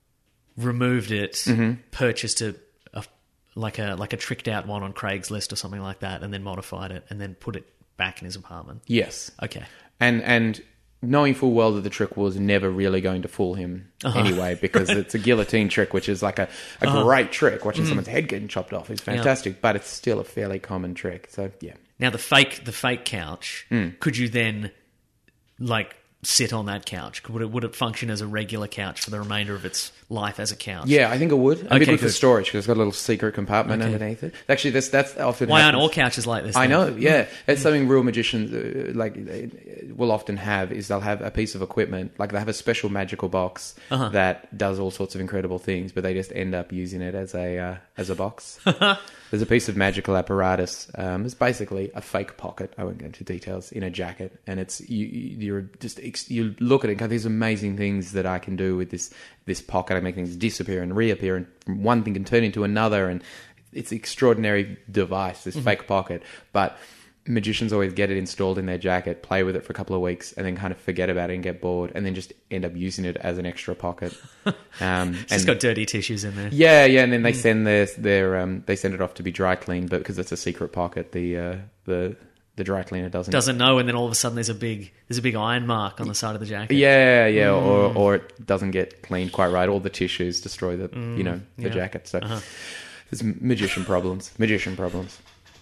Speaker 3: Removed it,
Speaker 2: mm-hmm.
Speaker 3: purchased a, a like a like a tricked out one on Craigslist or something like that, and then modified it, and then put it back in his apartment.
Speaker 2: Yes.
Speaker 3: Okay.
Speaker 2: And and knowing full well that the trick was never really going to fool him uh-huh. anyway, because it's a guillotine trick, which is like a, a uh-huh. great trick. Watching mm. someone's head getting chopped off is fantastic, yeah. but it's still a fairly common trick. So yeah.
Speaker 3: Now the fake the fake couch,
Speaker 2: mm.
Speaker 3: could you then like sit on that couch? Would it would it function as a regular couch for the remainder of its life as a couch?
Speaker 2: Yeah, I think it would. And
Speaker 3: okay,
Speaker 2: be good for
Speaker 3: good.
Speaker 2: storage because it's got a little secret compartment
Speaker 3: okay.
Speaker 2: underneath it. Actually, that's that's often.
Speaker 3: Why
Speaker 2: happens.
Speaker 3: aren't all couches like this?
Speaker 2: I
Speaker 3: then?
Speaker 2: know. Yeah, it's something real magicians uh, like uh, will often have is they'll have a piece of equipment, like they have a special magical box
Speaker 3: uh-huh.
Speaker 2: that does all sorts of incredible things, but they just end up using it as a uh, as a box. There's a piece of magical apparatus. Um, it's basically a fake pocket. I won't go into details. In a jacket, and it's you. You're just you look at it and go, "These amazing things that I can do with this this pocket. I make things disappear and reappear, and one thing can turn into another." And it's an extraordinary device, this mm-hmm. fake pocket. But magicians always get it installed in their jacket, play with it for a couple of weeks, and then kind of forget about it and get bored, and then just end up using it as an extra pocket. Um,
Speaker 3: it's
Speaker 2: and
Speaker 3: got dirty tissues in there.
Speaker 2: Yeah, yeah, and then they mm. send their their um, they send it off to be dry cleaned, but because it's a secret pocket, the uh, the the dry cleaner doesn't
Speaker 3: doesn't know, and then all of a sudden there's a big there's a big iron mark on the side of the jacket.
Speaker 2: Yeah, yeah,
Speaker 3: mm.
Speaker 2: or or it doesn't get cleaned quite right. All the tissues destroy the mm. you know the
Speaker 3: yeah.
Speaker 2: jacket. So
Speaker 3: uh-huh.
Speaker 2: there's magician problems. Magician problems.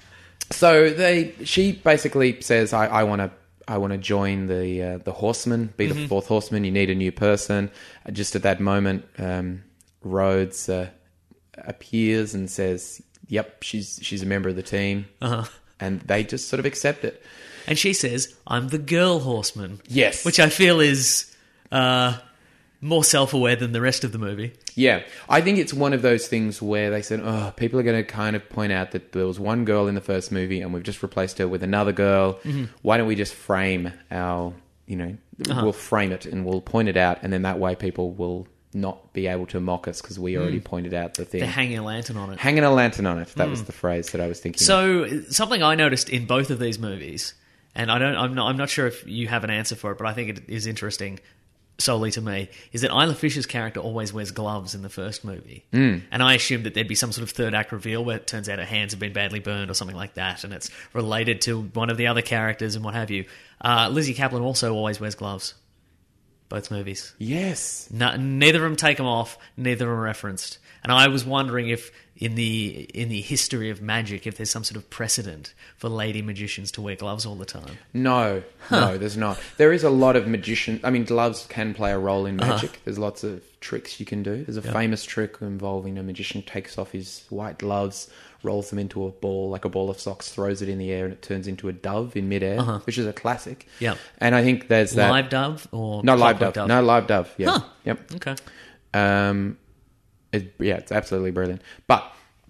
Speaker 2: So they, she basically says, "I, I want to, I want to join the uh, the Horsemen, be the
Speaker 3: mm-hmm.
Speaker 2: fourth Horseman. You need a new person." Uh, just at that moment, um, Rhodes uh, appears and says, "Yep, she's she's a member of the team,"
Speaker 3: uh-huh.
Speaker 2: and they just sort of accept it.
Speaker 3: And she says, "I'm the girl Horseman."
Speaker 2: Yes,
Speaker 3: which I feel is uh, more self-aware than the rest of the movie.
Speaker 2: Yeah, I think it's one of those things where they said, oh, people are going to kind of point out that there was one girl in the first movie and we've just replaced her with another girl.
Speaker 3: Mm-hmm.
Speaker 2: Why don't we just frame our, you know,
Speaker 3: uh-huh.
Speaker 2: we'll frame it and we'll point it out, and then that way people will not be able to mock us because we already mm. pointed out the thing.
Speaker 3: They're hanging a lantern on it.
Speaker 2: Hanging a lantern on it. That
Speaker 3: mm.
Speaker 2: was the phrase that I was thinking
Speaker 3: So,
Speaker 2: of.
Speaker 3: Something I noticed in both of these movies, and I don't, I'm not, I'm not sure if you have an answer for it, but I think it is interesting solely to me, is that Isla Fisher's character always wears gloves in the first movie.
Speaker 2: Mm.
Speaker 3: And I assumed that there'd be some sort of third act reveal where it turns out her hands have been badly burned or something like that, and it's related to one of the other characters and what have you. Uh, Lizzie Kaplan also always wears gloves. Both movies.
Speaker 2: Yes.
Speaker 3: No, neither of them take them off, neither are referenced. And I was wondering if in the in the history of magic, if there's some sort of precedent for lady magicians to wear gloves all the time.
Speaker 2: No,
Speaker 3: huh.
Speaker 2: no, there's not. There is a lot of magician. I mean, gloves can play a role in magic. Uh-huh. There's lots of tricks you can do. There's a
Speaker 3: Yeah.
Speaker 2: famous trick involving a magician takes off his white gloves, rolls them into a ball, like a ball of socks, throws it in the air, and it turns into a dove in midair,
Speaker 3: Uh-huh.
Speaker 2: which is a classic.
Speaker 3: Yeah.
Speaker 2: And I think there's that...
Speaker 3: Live dove or
Speaker 2: No, live
Speaker 3: clockwork
Speaker 2: dove. No, live dove. Yeah.
Speaker 3: Huh.
Speaker 2: Yep.
Speaker 3: Okay.
Speaker 2: Um, it, yeah, it's absolutely brilliant. But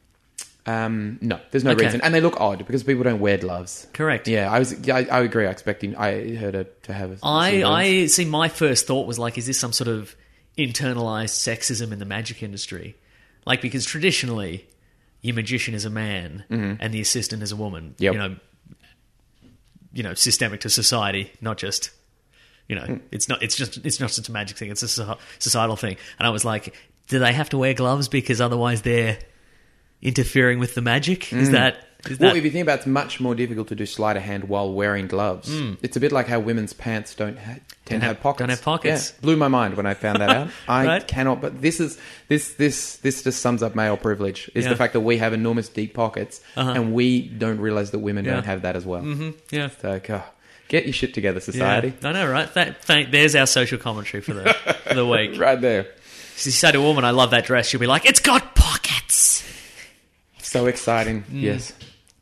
Speaker 2: um, no, there's no
Speaker 3: Okay.
Speaker 2: reason, and they look odd because people don't wear gloves.
Speaker 3: Correct.
Speaker 2: Yeah, I was. Yeah, I, I agree. I expecting. I heard it to have. A,
Speaker 3: I,
Speaker 2: some
Speaker 3: I see. My first thought was like, is this some sort of internalized sexism in the magic industry? Like, because traditionally, your magician is a man and the assistant is a woman.
Speaker 2: Yep.
Speaker 3: You know, you know, systemic to society, not just. You know, it's not. It's just. It's not just a magic thing. It's a so- societal thing. And I was like, do they have to wear gloves because otherwise they're interfering with the magic? Is that? Is
Speaker 2: Well,
Speaker 3: that?
Speaker 2: if you think about it, it's much more difficult to do sleight of hand while wearing gloves. It's a bit like how women's pants don't ha- tend to
Speaker 3: have-
Speaker 2: have pockets.
Speaker 3: don't have pockets.
Speaker 2: Yeah, blew my mind when I found that out. I
Speaker 3: Right.
Speaker 2: cannot. But this is this this this just sums up male privilege. Is
Speaker 3: Yeah.
Speaker 2: the fact that we have enormous deep pockets
Speaker 3: Uh-huh.
Speaker 2: and we don't realize that women
Speaker 3: Yeah.
Speaker 2: don't have that as well.
Speaker 3: Mm-hmm. Yeah.
Speaker 2: So, God, get your shit together, society.
Speaker 3: Yeah. I know, right? That, thank, there's our social commentary for the for the week.
Speaker 2: Right there.
Speaker 3: So you say to a woman, "I love that dress," she'll be like, "It's got pockets."
Speaker 2: So exciting. Yes.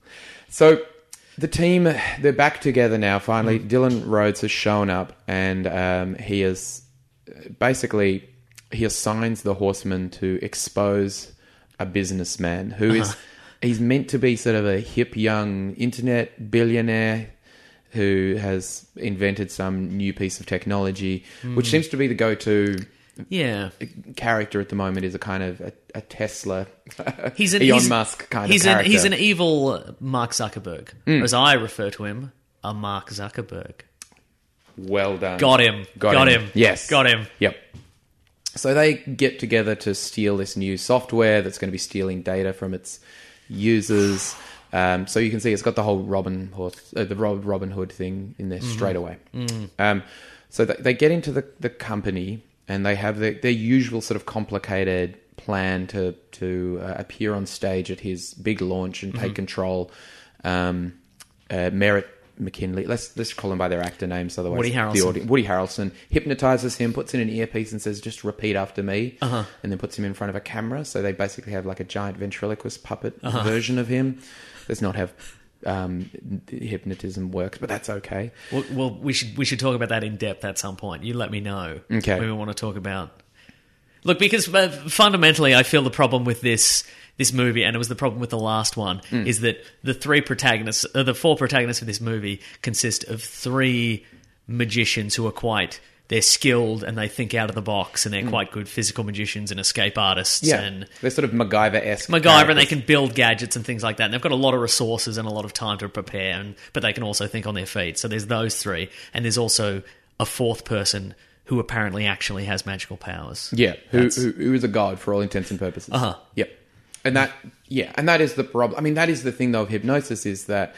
Speaker 2: So the team, they're back together now, finally. Dylan Rhodes has shown up and um, he is basically, he assigns the Horsemen to expose a businessman who is, he's meant to be sort of a hip young internet billionaire who has invented some new piece of technology, which seems to be the go-to
Speaker 3: Yeah,
Speaker 2: character at the moment, is a kind of a, a Tesla,
Speaker 3: he's an
Speaker 2: Elon
Speaker 3: he's,
Speaker 2: Musk kind
Speaker 3: he's
Speaker 2: of character.
Speaker 3: An, he's an evil Mark Zuckerberg, or as I refer to him, a Mark Zuckerberg.
Speaker 2: Well done.
Speaker 3: Got him.
Speaker 2: Got,
Speaker 3: Got
Speaker 2: him.
Speaker 3: him.
Speaker 2: Yes.
Speaker 3: Got him.
Speaker 2: Yep. So they get together to steal this new software that's going to be stealing data from its users. Um, so you can see it's got the whole Robin Horse, uh, the Rob, Robin Hood thing in there straight away. Um, so they, they get into the, the company and they have the, their usual sort of complicated plan to to uh, appear on stage at his big launch and take control. Um, uh, Merritt McKinley, let's let's call him by their actor names, otherwise
Speaker 3: Woody
Speaker 2: the
Speaker 3: Harrelson.
Speaker 2: audience, Woody Harrelson hypnotizes him, puts in an earpiece and says, "Just repeat after me,"
Speaker 3: Uh-huh.
Speaker 2: and then puts him in front of a camera. So they basically have like a giant ventriloquist puppet version of him. Does not have um, hypnotism works, but that's okay.
Speaker 3: Well, well, we should we should talk about that in depth at some point. You let me know.
Speaker 2: Okay.
Speaker 3: When we want to talk about. Look, because uh, fundamentally, I feel the problem with this this movie, and it was the problem with the last one, is that the three protagonists, uh, the four protagonists of this movie, consist of three magicians who are quite. They're skilled and they think out of the box, and they're quite good physical magicians and escape artists.
Speaker 2: Yeah,
Speaker 3: and
Speaker 2: they're sort of MacGyver-esque.
Speaker 3: MacGyver, and they
Speaker 2: characters.
Speaker 3: can build gadgets and things like that. And they've got a lot of resources and a lot of time to prepare, and, but they can also think on their feet. So there's those three. And there's also a fourth person who apparently actually has magical powers.
Speaker 2: Yeah, who,
Speaker 3: That's-
Speaker 2: who who is a god for all intents and purposes.
Speaker 3: Uh-huh.
Speaker 2: Yep. And that, yeah, and that is the problem. I mean, that is the thing, though, of hypnosis, is that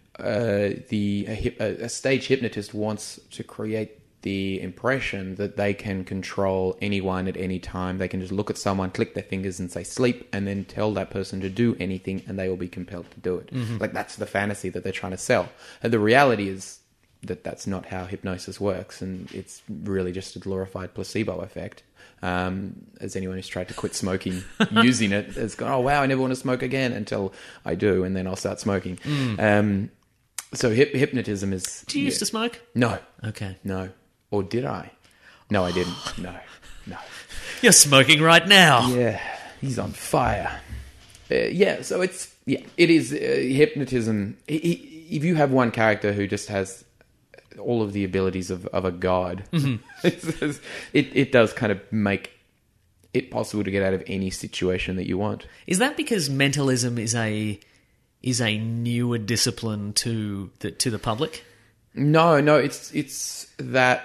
Speaker 2: uh, the a, hyp- a, a stage hypnotist wants to create the impression that they can control anyone at any time. They can just look at someone, click their fingers and say sleep, and then tell that person to do anything, and they will be compelled to do it. Like, that's the fantasy that they're trying to sell. And the reality is that that's not how hypnosis works, and it's really just a glorified placebo effect. Um, as anyone who's tried to quit smoking using it has gone, oh wow, I never want to smoke again until I do, and then I'll start smoking. Um, so hip- hypnotism is...
Speaker 3: Do you used
Speaker 2: yeah.
Speaker 3: to smoke?
Speaker 2: No,
Speaker 3: Okay.
Speaker 2: no. Or did I? No, I didn't. No, no.
Speaker 3: You're smoking right now.
Speaker 2: Yeah, he's on fire. Uh, yeah, so it's... Yeah, it is uh, hypnotism. I- I- If you have one character who just has all of the abilities of, of a god, it, it does kind of make it possible to get out of any situation that you want.
Speaker 3: Is that because mentalism is a is a newer discipline to the to the public?
Speaker 2: No, no, it's it's that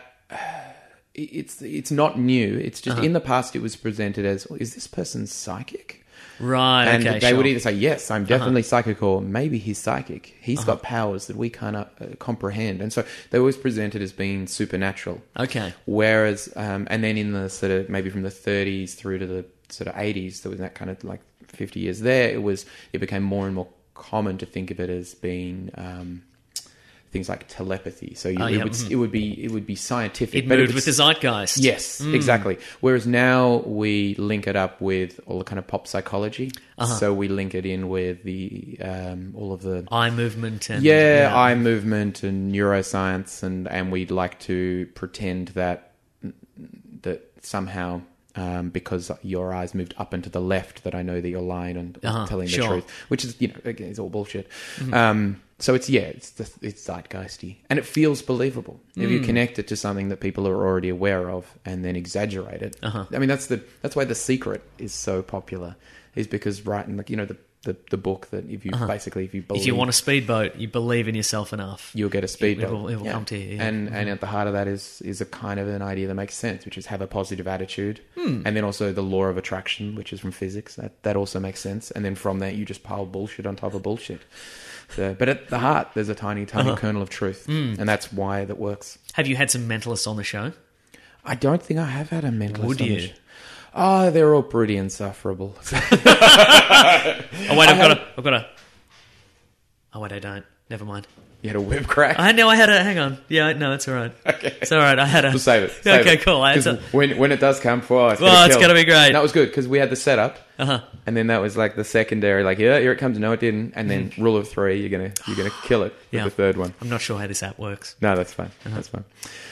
Speaker 2: it's it's not new. It's just in the past it was presented as, is this person psychic?
Speaker 3: Right.
Speaker 2: And
Speaker 3: okay.
Speaker 2: they
Speaker 3: sure.
Speaker 2: would either say, yes, I'm definitely psychic, or maybe he's psychic. He's got powers that we can't uh, comprehend. And so they always presented as being supernatural.
Speaker 3: Okay.
Speaker 2: Whereas, um, and then in the sort of, maybe from the thirties through to the sort of eighties, there was that kind of like fifty years there, it was, it became more and more common to think of it as being, um, things like telepathy. So you,
Speaker 3: Oh,
Speaker 2: it,
Speaker 3: yeah,
Speaker 2: would,
Speaker 3: mhm.
Speaker 2: it would be it would be scientific.
Speaker 3: It
Speaker 2: but
Speaker 3: moved
Speaker 2: it's-
Speaker 3: with the zeitgeist.
Speaker 2: Yes, exactly. Whereas now we link it up with all the kind of pop psychology.
Speaker 3: Uh-huh.
Speaker 2: So we link it in with the um, all of the
Speaker 3: Eye movement and
Speaker 2: yeah, eye movement and neuroscience, and and we'd like to pretend that that somehow. Um, because your eyes moved up and to the left, that I know that you're lying and
Speaker 3: Uh-huh,
Speaker 2: telling the
Speaker 3: sure.
Speaker 2: truth, which is, you know, again, it's all bullshit. Um, so it's, yeah, it's the, it's zeitgeisty, and it feels believable if you connect it to something that people are already aware of and then exaggerate it.
Speaker 3: Uh-huh.
Speaker 2: I mean, that's the that's why The Secret is so popular, is because right in the, you know, the the, the book that if you basically if you believe
Speaker 3: If you want a speedboat, you believe in yourself enough.
Speaker 2: you'll get a speedboat.
Speaker 3: It will- it will come to you, yeah.
Speaker 2: And and at the heart of that is is a kind of an idea that makes sense, which is have a positive attitude. And then also the law of attraction, which is from physics. That that also makes sense. And then from that you just pile bullshit on top of bullshit. So, but at the heart there's a tiny, tiny
Speaker 3: Uh-huh.
Speaker 2: kernel of truth. And that's why that works.
Speaker 3: Have you had some mentalists on the show?
Speaker 2: I don't think I have had a mentalist.
Speaker 3: Would
Speaker 2: on
Speaker 3: you?
Speaker 2: the sh- Oh, they're all pretty insufferable.
Speaker 3: Oh wait, I've
Speaker 2: had
Speaker 3: got a, I've got a. Oh wait, I don't. Never mind.
Speaker 2: You had a whip crack?
Speaker 3: I know I had a. Hang on. Yeah, no, it's all right. Okay, it's all right. I had a.
Speaker 2: We'll save it. Save
Speaker 3: okay,
Speaker 2: it.
Speaker 3: cool. I had
Speaker 2: 'Cause
Speaker 3: some-
Speaker 2: when when it does come for, it's
Speaker 3: Well,
Speaker 2: gonna
Speaker 3: it's
Speaker 2: kill.
Speaker 3: gonna be great.
Speaker 2: That was good because we had the setup,
Speaker 3: Uh-huh.
Speaker 2: and then that was like the secondary. Like, yeah, here it comes. No, it didn't. And then rule of three, you're gonna you're gonna kill it with
Speaker 3: Yeah.
Speaker 2: the third one.
Speaker 3: I'm not sure how this app works.
Speaker 2: No, that's fine. That's fine.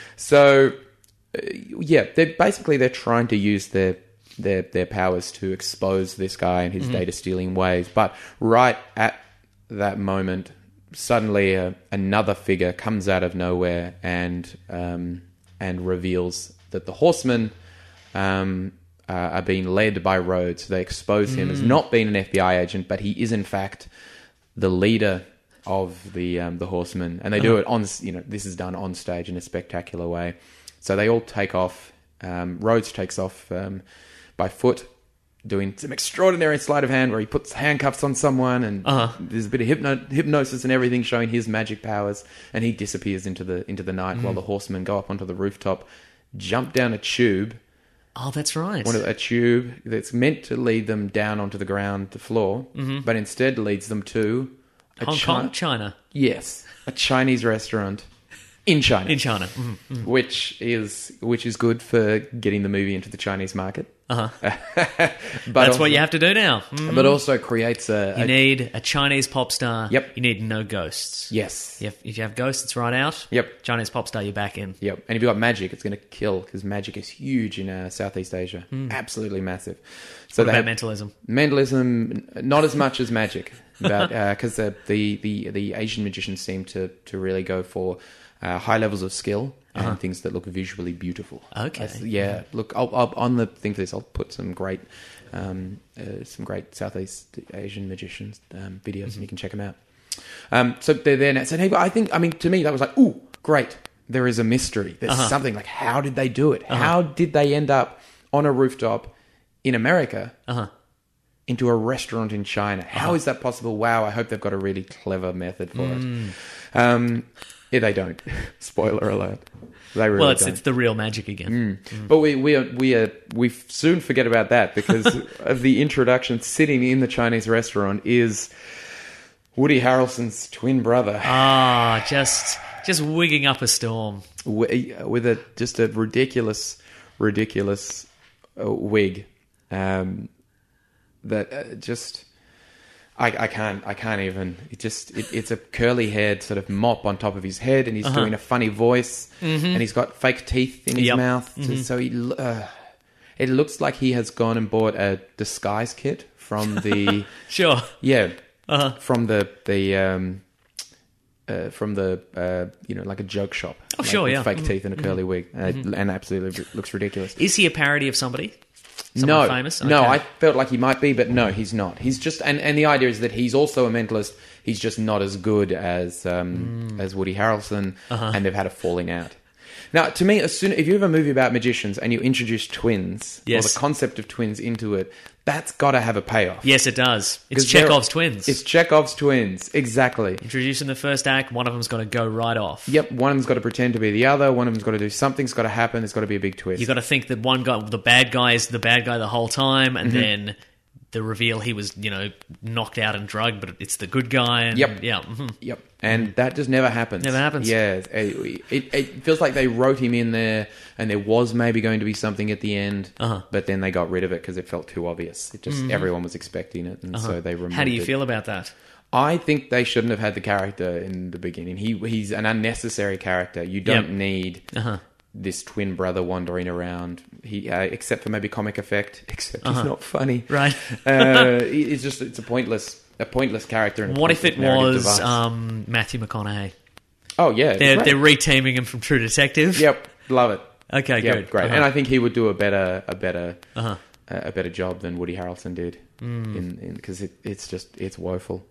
Speaker 2: So, uh, yeah, they're basically they're trying to use their their their powers to expose this guy and his data stealing ways. But right at that moment, suddenly uh, another figure comes out of nowhere and um, and reveals that the Horsemen um, uh, are being led by Rhodes. They expose him as not being an F B I agent, but he is in fact the leader of the um, the Horsemen, and they do it on. You know, this is done on stage in a spectacular way. So they all take off. Um, Rhodes takes off um, by foot, doing some extraordinary sleight of hand where he puts handcuffs on someone, and
Speaker 3: Uh-huh.
Speaker 2: there's a bit of hypno- hypnosis and everything, showing his magic powers, and he disappears into the into the night while the Horsemen go up onto the rooftop, jump down a tube.
Speaker 3: Oh, that's right.
Speaker 2: One of a tube that's meant to lead them down onto the ground, the floor, but instead leads them to a
Speaker 3: Hong
Speaker 2: Chi-
Speaker 3: Kong, China.
Speaker 2: Yes, a Chinese restaurant in China,
Speaker 3: In China. Mhm.
Speaker 2: which is which is good for getting the movie into the Chinese market.
Speaker 3: Uh-huh.
Speaker 2: but
Speaker 3: That's
Speaker 2: also,
Speaker 3: what you have to do now. Mm.
Speaker 2: But also creates a,
Speaker 3: You
Speaker 2: a
Speaker 3: need a Chinese pop star.
Speaker 2: Yep.
Speaker 3: You need no ghosts.
Speaker 2: yes,
Speaker 3: If, if you have ghosts, it's right out.
Speaker 2: Yep.
Speaker 3: Chinese pop star, you're back in.
Speaker 2: yep. And if you've got magic, it's going to kill because magic is huge in uh, Southeast Asia, absolutely massive. So
Speaker 3: What
Speaker 2: they
Speaker 3: about
Speaker 2: have-
Speaker 3: mentalism?
Speaker 2: Mentalism, not as much as magic, because uh, the, the the Asian magicians seem to to really go for uh, high levels of skill and things that look visually beautiful.
Speaker 3: Okay.
Speaker 2: That's- yeah. Look, I'll, I'll, on the thing for this, I'll put some great, um, uh, some great Southeast Asian magicians um, videos, and you can check them out. Um, so they're there now. So hey, I think, I mean, to me, that was like, ooh, great. There is a mystery. There's
Speaker 3: Uh-huh.
Speaker 2: something like, how did they do it? How did they end up on a rooftop in America?
Speaker 3: Uh-huh.
Speaker 2: Into a restaurant in China. How is that possible? Wow, I hope they've got a really clever method for
Speaker 3: Mm.
Speaker 2: it. Um, yeah, they don't. Spoiler alert. They really
Speaker 3: Well, it's
Speaker 2: don't.
Speaker 3: it's the real magic again.
Speaker 2: But we we are, we are, we soon forget about that because of the introduction. Sitting in the Chinese restaurant is Woody Harrelson's twin brother
Speaker 3: Ah, just just wigging up a storm.
Speaker 2: wi- with a just a ridiculous, ridiculous uh, wig. Um, that uh, just I, I can't I can't even it just it, it's a curly haired sort of mop on top of his head, and he's
Speaker 3: Uh-huh.
Speaker 2: doing a funny voice, and he's got fake teeth in his
Speaker 3: Yep.
Speaker 2: mouth, so, so he l- uh, it looks like he has gone and bought a disguise kit from the
Speaker 3: Sure.
Speaker 2: yeah
Speaker 3: Uh-huh.
Speaker 2: from the the um uh, from the uh, you know, like a joke shop.
Speaker 3: Oh,
Speaker 2: like,
Speaker 3: sure,
Speaker 2: with
Speaker 3: yeah.
Speaker 2: fake teeth and a curly wig, uh, and absolutely r- looks ridiculous.
Speaker 3: Is he a parody of somebody? Someone
Speaker 2: No,
Speaker 3: famous?
Speaker 2: no,
Speaker 3: Okay.
Speaker 2: I felt like he might be, but no, he's not. He's just, and, and the idea is that he's also a mentalist. He's just not as good as um,
Speaker 3: Mm.
Speaker 2: as Woody Harrelson,
Speaker 3: Uh-huh.
Speaker 2: and they've had a falling out. Now, to me, as soon if you have a movie about magicians and you introduce twins
Speaker 3: Yes.
Speaker 2: or the concept of twins into it, that's got to have a payoff.
Speaker 3: Yes, it does. It's
Speaker 2: 'Cause they're-
Speaker 3: Chekhov's twins.
Speaker 2: It's Chekhov's twins, exactly.
Speaker 3: Introduced in the first act, one of them's got to go right off.
Speaker 2: Yep, one of them's got to pretend to be the other. One of them's got to do something's got to happen. There's got to be a big twist.
Speaker 3: You got to think that one guy, the bad guy, is the bad guy the whole time, and then the reveal he was, you know, knocked out and drugged, but it's the good guy. And,
Speaker 2: Yep.
Speaker 3: Yeah. mhm.
Speaker 2: Yep. And that just never happens.
Speaker 3: Never happens.
Speaker 2: Yeah. It, it, it feels like they wrote him in there and there was maybe going to be something at the end,
Speaker 3: Uh-huh.
Speaker 2: but then they got rid of it because it felt too obvious. It just, everyone was expecting it, and so they removed it.
Speaker 3: How do you feel about that?
Speaker 2: I think they shouldn't have had the character in the beginning. He He's an unnecessary character. You don't
Speaker 3: Yep.
Speaker 2: need
Speaker 3: Uh-huh.
Speaker 2: this twin brother wandering around. He, uh, except for maybe comic effect, except
Speaker 3: Uh-huh.
Speaker 2: he's not funny.
Speaker 3: Right.
Speaker 2: uh, it's just it's a pointless a pointless character. And a
Speaker 3: What if it
Speaker 2: pointless narrative
Speaker 3: was
Speaker 2: device.
Speaker 3: um, Matthew McConaughey?
Speaker 2: Oh yeah,
Speaker 3: They're,
Speaker 2: great.
Speaker 3: they're reteaming him from True Detective.
Speaker 2: Yep, love it.
Speaker 3: Okay,
Speaker 2: Yep,
Speaker 3: good.
Speaker 2: great.
Speaker 3: Uh-huh.
Speaker 2: And I think he would do a better a better
Speaker 3: Uh-huh.
Speaker 2: a better job than Woody Harrelson did,
Speaker 3: Mm.
Speaker 2: in because it, it's just it's woeful.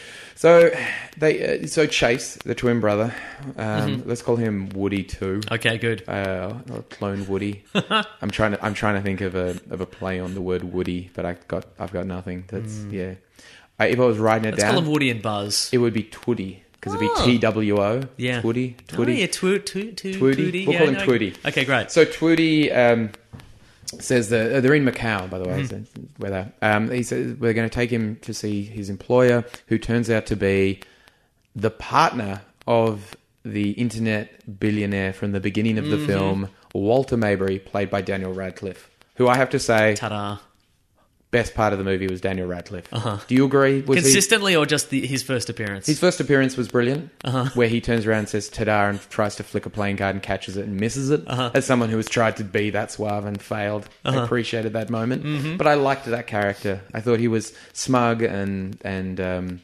Speaker 2: So they uh, so Chase, the twin brother, um,
Speaker 3: Mm-hmm.
Speaker 2: let's call him Woody too.
Speaker 3: Okay, good.
Speaker 2: Uh, or clone Woody. I'm trying to I'm trying to think of a of a play on the word Woody, but I got I've got nothing. That's yeah. I, if I was writing it
Speaker 3: Let's
Speaker 2: down,
Speaker 3: call him Woody and Buzz.
Speaker 2: it would be Twoody because it'd
Speaker 3: Oh.
Speaker 2: be T W O.
Speaker 3: Yeah.
Speaker 2: Twoody.
Speaker 3: Oh,
Speaker 2: Twoody.
Speaker 3: yeah, tw- tw- tw-
Speaker 2: Twoody.
Speaker 3: Twoody.
Speaker 2: We'll
Speaker 3: yeah,
Speaker 2: call him
Speaker 3: no.
Speaker 2: Twoody.
Speaker 3: Okay, great.
Speaker 2: So Twoody um, says that uh, they're in Macau, by the way.
Speaker 3: Mm-hmm.
Speaker 2: So where they're, um, he says we're going to take him to see his employer, who turns out to be the partner of the internet billionaire from the beginning of the
Speaker 3: Mm-hmm.
Speaker 2: film, Walter Maybury, played by Daniel Radcliffe, who I have to say,
Speaker 3: Ta-da.
Speaker 2: best part of the movie was Daniel Radcliffe. Do you agree? Was he-
Speaker 3: Consistently or just the, his first appearance?
Speaker 2: His first appearance was brilliant,
Speaker 3: Uh-huh.
Speaker 2: where he turns around and says "ta-da" and tries to flick a playing card and catches it and misses it.
Speaker 3: Uh-huh.
Speaker 2: As someone who has tried to be that suave and failed, I appreciated that moment.
Speaker 3: Mm-hmm.
Speaker 2: But I liked that character. I thought he was smug and and um,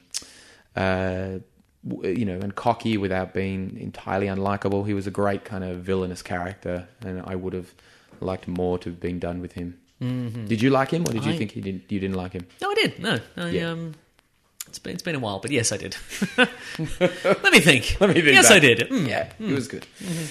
Speaker 2: uh, w- you know and cocky without being entirely unlikable. He was a great kind of villainous character, and I would have liked more to have been done with him. Mm-hmm. Did you like him, or did you
Speaker 3: I-
Speaker 2: think he didn't? You didn't like him?
Speaker 3: No, I did. No, I,
Speaker 2: Yeah.
Speaker 3: um, it's been it's been a while, but yes, I did. Let me think.
Speaker 2: Let me think
Speaker 3: Yes,
Speaker 2: back.
Speaker 3: I did. Mm.
Speaker 2: Yeah, it was good.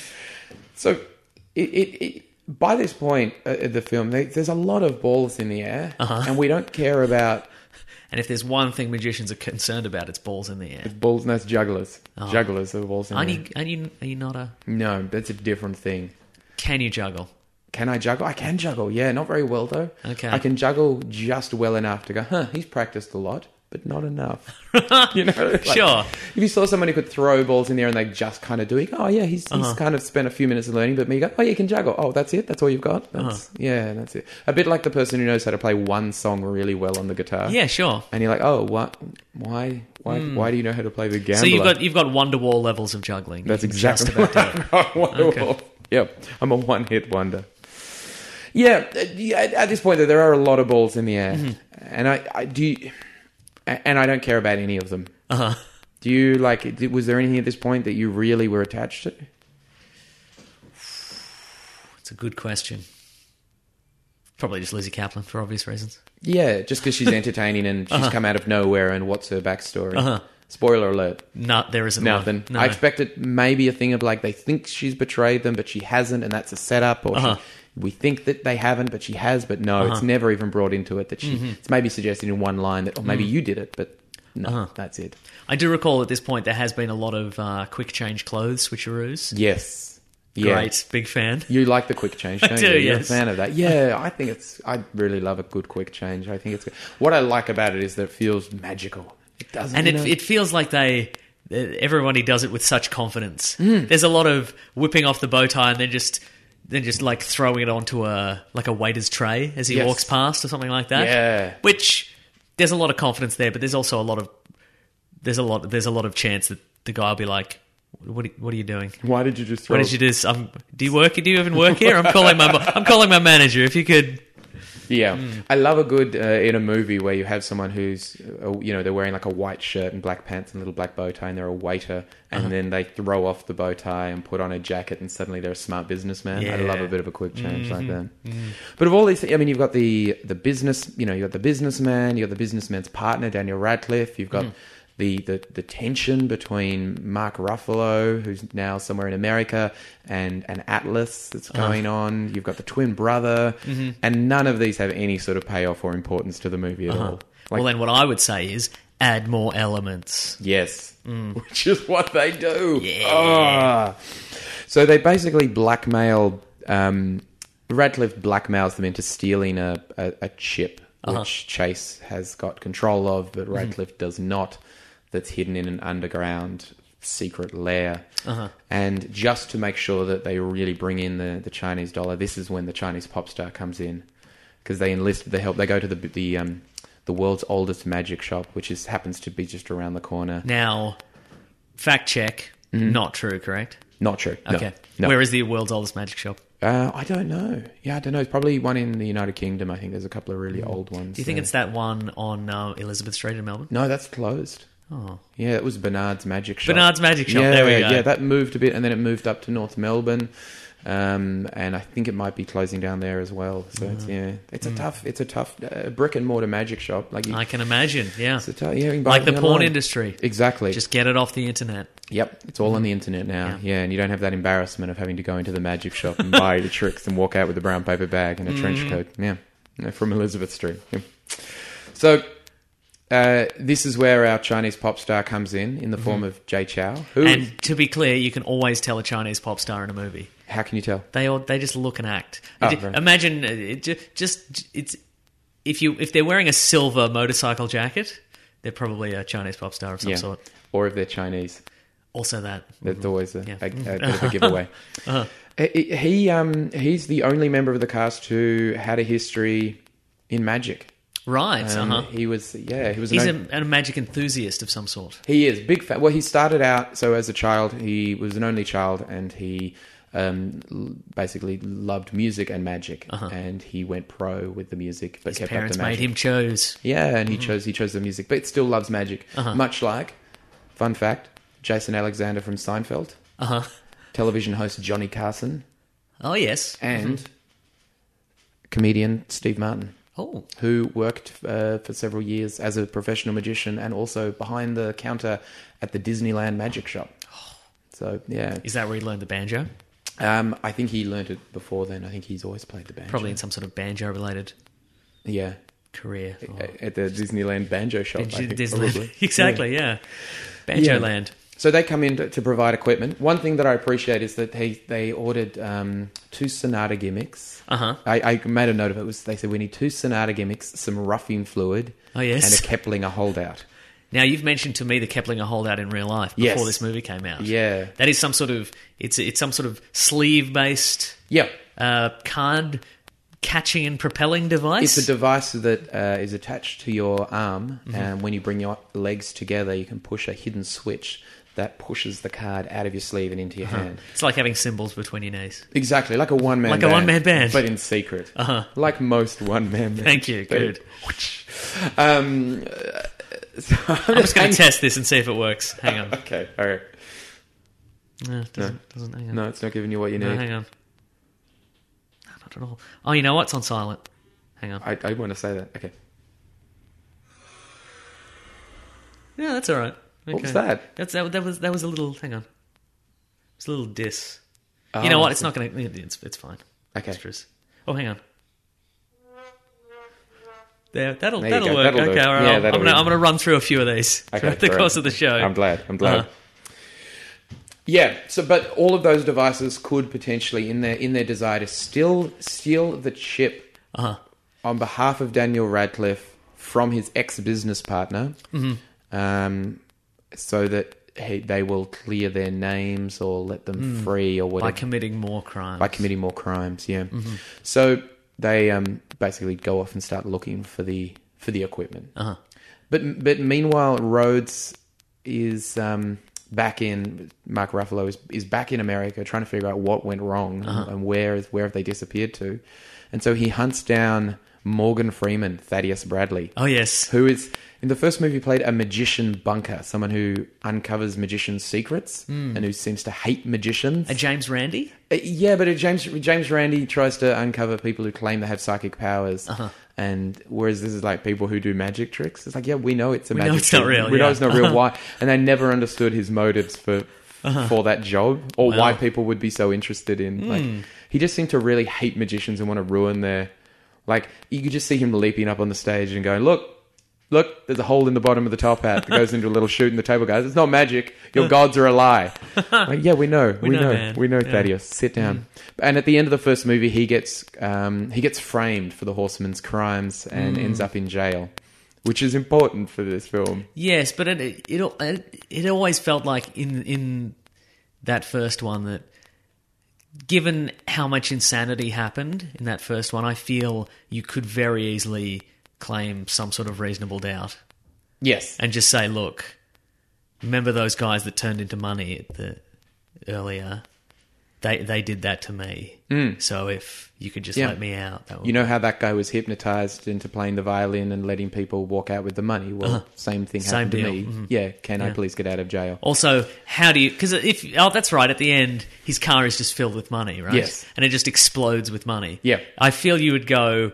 Speaker 2: So, it, it, it by this point uh, of the film, there, there's a lot of balls in the air,
Speaker 3: Uh-huh.
Speaker 2: and we don't care about
Speaker 3: And if there's one thing magicians are concerned about, it's balls in the air.
Speaker 2: balls. No, it's jugglers. Jugglers are balls in
Speaker 3: Aren't
Speaker 2: the air.
Speaker 3: you, are you? Are you not a?
Speaker 2: No, that's a different thing.
Speaker 3: Can you juggle?
Speaker 2: Can I juggle? I can juggle. Yeah, not very well though.
Speaker 3: Okay.
Speaker 2: I can juggle just well enough to go. Huh? He's practiced a lot, but not enough. you know, like,
Speaker 3: Sure.
Speaker 2: If you saw someone who could throw balls in the air and they just kind of do it, oh yeah, he's he's
Speaker 3: Uh-huh.
Speaker 2: kind of spent a few minutes learning. But me, go, oh yeah, you can juggle. Oh, that's it. That's all you've got.
Speaker 3: Uh-huh.
Speaker 2: That's, Yeah, that's it. A bit like the person who knows how to play one song really well on the guitar.
Speaker 3: Yeah, sure.
Speaker 2: And you're like, oh, what? Why? Why? Why do you know how to play the gambler?
Speaker 3: So you've got you've got Wonderwall levels of juggling.
Speaker 2: That's
Speaker 3: You can
Speaker 2: exactly
Speaker 3: just about do it.
Speaker 2: Wonderwall.
Speaker 3: Okay.
Speaker 2: Yep, I'm a one-hit wonder. Yeah, uh, yeah, at at this point, though, there are a lot of balls in the air,
Speaker 3: Mm-hmm.
Speaker 2: and I, I do, you- and I don't care about any of them.
Speaker 3: Uh-huh.
Speaker 2: Do you like? did- Was there anything at this point that you really were attached to?
Speaker 3: It's a good question. Probably just Lizzie Kaplan for obvious reasons.
Speaker 2: Yeah, just because she's entertaining and she's come out of nowhere, and what's her backstory?
Speaker 3: Uh-huh.
Speaker 2: Spoiler alert.
Speaker 3: No, there isn't
Speaker 2: Nothing.
Speaker 3: one. No.
Speaker 2: I expected maybe a thing of like they think she's betrayed them, but she hasn't, and that's a setup. Or
Speaker 3: Uh-huh.
Speaker 2: she, we think that they haven't, but she has. But no, it's never even brought into it that she. It's maybe suggested in one line that, or maybe you did it, but no,
Speaker 3: Uh-huh.
Speaker 2: that's it.
Speaker 3: I do recall at this point there has been a lot of uh, quick change clothes switcheroos.
Speaker 2: Yes. Yeah.
Speaker 3: Great, big fan.
Speaker 2: You like the quick change,
Speaker 3: I
Speaker 2: don't
Speaker 3: do,
Speaker 2: you? You're
Speaker 3: yes.
Speaker 2: a fan of that. Yeah, I think it's. I really love a good quick change. I think it's good. What I like about it is that it feels magical. It doesn't.
Speaker 3: And
Speaker 2: you
Speaker 3: it
Speaker 2: know?
Speaker 3: it feels like they everybody does it with such confidence.
Speaker 2: Hmm.
Speaker 3: There's a lot of whipping off the bow tie and then just then just like throwing it onto a like a waiter's tray as he
Speaker 2: Yes.
Speaker 3: walks past or something like that.
Speaker 2: Yeah.
Speaker 3: Which there's a lot of confidence there, but there's also a lot of there's a lot there's a lot of chance that the guy will be like, What are, what are you doing?
Speaker 2: Why did you just? Throw
Speaker 3: What did you do? Um, do you work? Do you even work here? I'm calling my I'm calling my manager. If you could,
Speaker 2: Yeah,
Speaker 3: Hmm.
Speaker 2: I love a good uh, in a movie where you have someone who's, uh, you know, they're wearing like a white shirt and black pants and a little black bow tie, and they're a waiter, and
Speaker 3: Uh-huh.
Speaker 2: then they throw off the bow tie and put on a jacket, and suddenly they're a smart businessman. I
Speaker 3: Yeah. Mm-hmm.
Speaker 2: love a bit of a quick change like that. But of all these, I mean, you've got the the business, you know, you have got the businessman, you have got the businessman's partner, Daniel Radcliffe. You've got the, the the tension between Mark Ruffalo, who's now somewhere in America, and and Atlas that's going on. You've got the twin brother, and none of these have any sort of payoff or importance to the movie at all. Like,
Speaker 3: well, then what I would say is add more elements.
Speaker 2: yes, which is what they do.
Speaker 3: Yeah.
Speaker 2: Ah. So they basically blackmail. Um, Radcliffe blackmails them into stealing a, a, a chip
Speaker 3: Uh-huh.
Speaker 2: which Chase has got control of, but Radcliffe does not. That's hidden in an underground secret lair.
Speaker 3: Uh-huh.
Speaker 2: And just to make sure that they really bring in the, the Chinese dollar, this is when the Chinese pop star comes in, because they enlist the help. They go to the the um, the world's oldest magic shop, which is happens to be just around the corner.
Speaker 3: Now, fact check, not true, correct?
Speaker 2: Not true. No,
Speaker 3: Okay.
Speaker 2: no.
Speaker 3: Where is the world's oldest magic shop?
Speaker 2: Uh, I don't know. Yeah, I don't know. It's probably one in the United Kingdom. I think there's a couple of really old ones.
Speaker 3: Do you think
Speaker 2: there.
Speaker 3: it's that one on uh, Elizabeth Street in Melbourne?
Speaker 2: No, that's closed.
Speaker 3: Oh.
Speaker 2: Yeah, it was Bernard's Magic Shop.
Speaker 3: Bernard's Magic Shop,
Speaker 2: Yeah,
Speaker 3: there we go.
Speaker 2: Yeah, that moved a bit, and then it moved up to North Melbourne, um, and I think it might be closing down there as well. So it's yeah, it's a tough, it's a tough uh, brick and mortar magic shop. Like you,
Speaker 3: I can imagine, yeah.
Speaker 2: it's a tough, yeah, you can buy
Speaker 3: Like the
Speaker 2: anything
Speaker 3: porn
Speaker 2: online.
Speaker 3: industry.
Speaker 2: Exactly.
Speaker 3: Just get it off the internet.
Speaker 2: Yep, it's all on the internet now.
Speaker 3: Yeah.
Speaker 2: Yeah. and you don't have that embarrassment of having to go into the magic shop and buy the tricks and walk out with a brown paper bag and a trench
Speaker 3: Mm-hmm.
Speaker 2: coat. Yeah, Yeah, from Elizabeth Street. Yeah. So. Uh, this is where our Chinese pop star comes in, in the form of Jay Chow. Who?
Speaker 3: And to be clear, you can always tell a Chinese pop star in a movie.
Speaker 2: How can you tell?
Speaker 3: They all, they just look and act.
Speaker 2: Oh,
Speaker 3: It-
Speaker 2: right.
Speaker 3: Imagine uh, it, ju- just it's if you if they're wearing a silver motorcycle jacket, they're probably a Chinese pop star of some
Speaker 2: Yeah.
Speaker 3: sort.
Speaker 2: Or if they're Chinese.
Speaker 3: Also, that
Speaker 2: That's always a,
Speaker 3: Yeah.
Speaker 2: a, a bit of a giveaway.
Speaker 3: Uh-huh.
Speaker 2: He he, um he's the only member of the cast who had a history in magic.
Speaker 3: right.
Speaker 2: Um,
Speaker 3: uh-huh.
Speaker 2: He was yeah he was
Speaker 3: He's
Speaker 2: an,
Speaker 3: a, a magic enthusiast of some sort.
Speaker 2: he is big fan. Well, he started out so as a child. He was an only child, and he um l- basically loved music and magic,
Speaker 3: Uh-huh.
Speaker 2: and he went pro with the music, but
Speaker 3: His
Speaker 2: kept
Speaker 3: parents
Speaker 2: up the
Speaker 3: made
Speaker 2: magic.
Speaker 3: him chose.
Speaker 2: Yeah, and he chose he chose the music, but still loves magic.
Speaker 3: Uh-huh.
Speaker 2: Much like, fun fact, Jason Alexander from Seinfeld,
Speaker 3: Uh huh.
Speaker 2: television host Johnny Carson,
Speaker 3: Oh yes.
Speaker 2: and comedian Steve Martin,
Speaker 3: Oh.
Speaker 2: who worked uh, for several years as a professional magician and also behind the counter at the Disneyland Magic Shop. So yeah,
Speaker 3: Is that where he learned the banjo?
Speaker 2: um, I think he learnt it before then. I think he's always played the banjo.
Speaker 3: Probably in some sort of banjo-related
Speaker 2: yeah,
Speaker 3: career. Or
Speaker 2: at the Disneyland Banjo Shop. I think,
Speaker 3: Disneyland.
Speaker 2: probably.
Speaker 3: exactly. Yeah. Banjo
Speaker 2: Yeah.
Speaker 3: Land.
Speaker 2: So they come in to, to provide equipment. One thing that I appreciate is that they they ordered um, two Sonata gimmicks.
Speaker 3: Uh huh.
Speaker 2: I, I made a note of it. it. Was they said we need two Sonata gimmicks, some roughing fluid,
Speaker 3: Oh yes.
Speaker 2: and a Keplinger holdout.
Speaker 3: Now you've mentioned to me the Keplinger holdout in real life before
Speaker 2: Yes.
Speaker 3: this movie came out.
Speaker 2: Yeah,
Speaker 3: That is some sort of it's it's some sort of sleeve-based
Speaker 2: yeah.
Speaker 3: uh, card catching and propelling device.
Speaker 2: It's a device that uh, is attached to your arm,
Speaker 3: Mm-hmm.
Speaker 2: and when you bring your legs together, you can push a hidden switch that pushes the card out of your sleeve and into your hand.
Speaker 3: It's like having symbols between your knees.
Speaker 2: Exactly, like a one-man
Speaker 3: Like a
Speaker 2: band.
Speaker 3: one-man band.
Speaker 2: But in secret.
Speaker 3: Uh-huh.
Speaker 2: Like most one-man bands.
Speaker 3: Thank you. Good.
Speaker 2: Um, uh, so I'm,
Speaker 3: I'm just going
Speaker 2: hanging-
Speaker 3: to test this and see if it works. Hang on.
Speaker 2: Okay, all right.
Speaker 3: No, it doesn't, doesn't. Hang on.
Speaker 2: No, it's not giving you what you
Speaker 3: No,
Speaker 2: need.
Speaker 3: hang on. No, not at all. Oh, you know what? It's on silent. Hang on.
Speaker 2: I, I want to say that. Okay.
Speaker 3: Yeah, that's all right. Okay.
Speaker 2: What was that?
Speaker 3: That's that, that was that was a little. Hang on. It's a little diss.
Speaker 2: Oh,
Speaker 3: you know what?
Speaker 2: I
Speaker 3: It's
Speaker 2: see.
Speaker 3: not going to. It's it's fine.
Speaker 2: Okay.
Speaker 3: Extras. Oh, hang on. There, that'll
Speaker 2: There you
Speaker 3: that'll
Speaker 2: go.
Speaker 3: work.
Speaker 2: That'll do
Speaker 3: okay,
Speaker 2: it.
Speaker 3: all right.
Speaker 2: Yeah,
Speaker 3: I'm
Speaker 2: that'll
Speaker 3: gonna
Speaker 2: do it.
Speaker 3: I'm gonna run through a few of these
Speaker 2: Okay,
Speaker 3: throughout the
Speaker 2: fair
Speaker 3: course
Speaker 2: enough.
Speaker 3: of the show.
Speaker 2: I'm glad. I'm glad.
Speaker 3: Uh-huh.
Speaker 2: Yeah. So, but all of those devices could potentially, in their in their desire to still steal the chip
Speaker 3: Uh-huh.
Speaker 2: on behalf of Daniel Radcliffe from his ex-business partner,
Speaker 3: Mm-hmm.
Speaker 2: um, so that he, they will clear their names or let them free or
Speaker 3: By
Speaker 2: whatever
Speaker 3: committing more crimes.
Speaker 2: by committing more crimes. Yeah.
Speaker 3: Mm-hmm.
Speaker 2: So they um, basically go off and start looking for the for the equipment.
Speaker 3: Uh-huh.
Speaker 2: But but meanwhile, Rhodes is um, back in. Mark Ruffalo is is back in America, trying to figure out what went wrong
Speaker 3: Uh-huh.
Speaker 2: and, and where is where have they disappeared to, and so he hunts down Morgan Freeman, Thaddeus Bradley,
Speaker 3: Oh yes.
Speaker 2: who is in the first movie played a magician bunker, someone who uncovers magicians' secrets and who seems to hate magicians.
Speaker 3: A James Randi.
Speaker 2: Uh, Yeah, but James James Randi tries to uncover people who claim they have psychic powers,
Speaker 3: Uh-huh.
Speaker 2: and whereas this is like people who do magic tricks. It's like, yeah, we know it's a
Speaker 3: We know
Speaker 2: magic
Speaker 3: it's
Speaker 2: trick.
Speaker 3: not real,
Speaker 2: We know
Speaker 3: yeah.
Speaker 2: it's not real. Why? And they never understood his motives for for that job, or
Speaker 3: Wow.
Speaker 2: why people would be so interested in. Like, he just seemed to really hate magicians and want to ruin their. Like, you could just see him leaping up on the stage and going, "Look, look, there's a hole in the bottom of the top hat that goes into a little chute in the table, guys. It's not magic. Your gods are a lie. Like, yeah, we know. We,
Speaker 3: We
Speaker 2: know.
Speaker 3: know, man.
Speaker 2: We know,
Speaker 3: Yeah.
Speaker 2: Thaddeus. Sit down. And at the end of the first movie, he gets um, he gets framed for the Horseman's crimes and ends up in jail, which is important for this film.
Speaker 3: Yes, but it it it, it always felt like in in that first one that, given how much insanity happened in that first one, I feel you could very easily claim some sort of reasonable doubt
Speaker 2: Yes.
Speaker 3: and just say, look, remember those guys that turned into money at the earlier? They they did that to me.
Speaker 2: Mm.
Speaker 3: So if you could just
Speaker 2: Yeah.
Speaker 3: let me out, that would
Speaker 2: You know how that guy was hypnotized into playing the violin and letting people walk out with the money? Well,
Speaker 3: Uh-huh.
Speaker 2: same thing
Speaker 3: Same
Speaker 2: happened to
Speaker 3: deal.
Speaker 2: me.
Speaker 3: Mhm.
Speaker 2: Yeah, can I
Speaker 3: Yeah.
Speaker 2: please get out of jail?
Speaker 3: Also, how do you... Because if... Oh, that's right. At the end, his car is just filled with money, right?
Speaker 2: Yes.
Speaker 3: And it just explodes with money.
Speaker 2: Yeah.
Speaker 3: I feel you would go,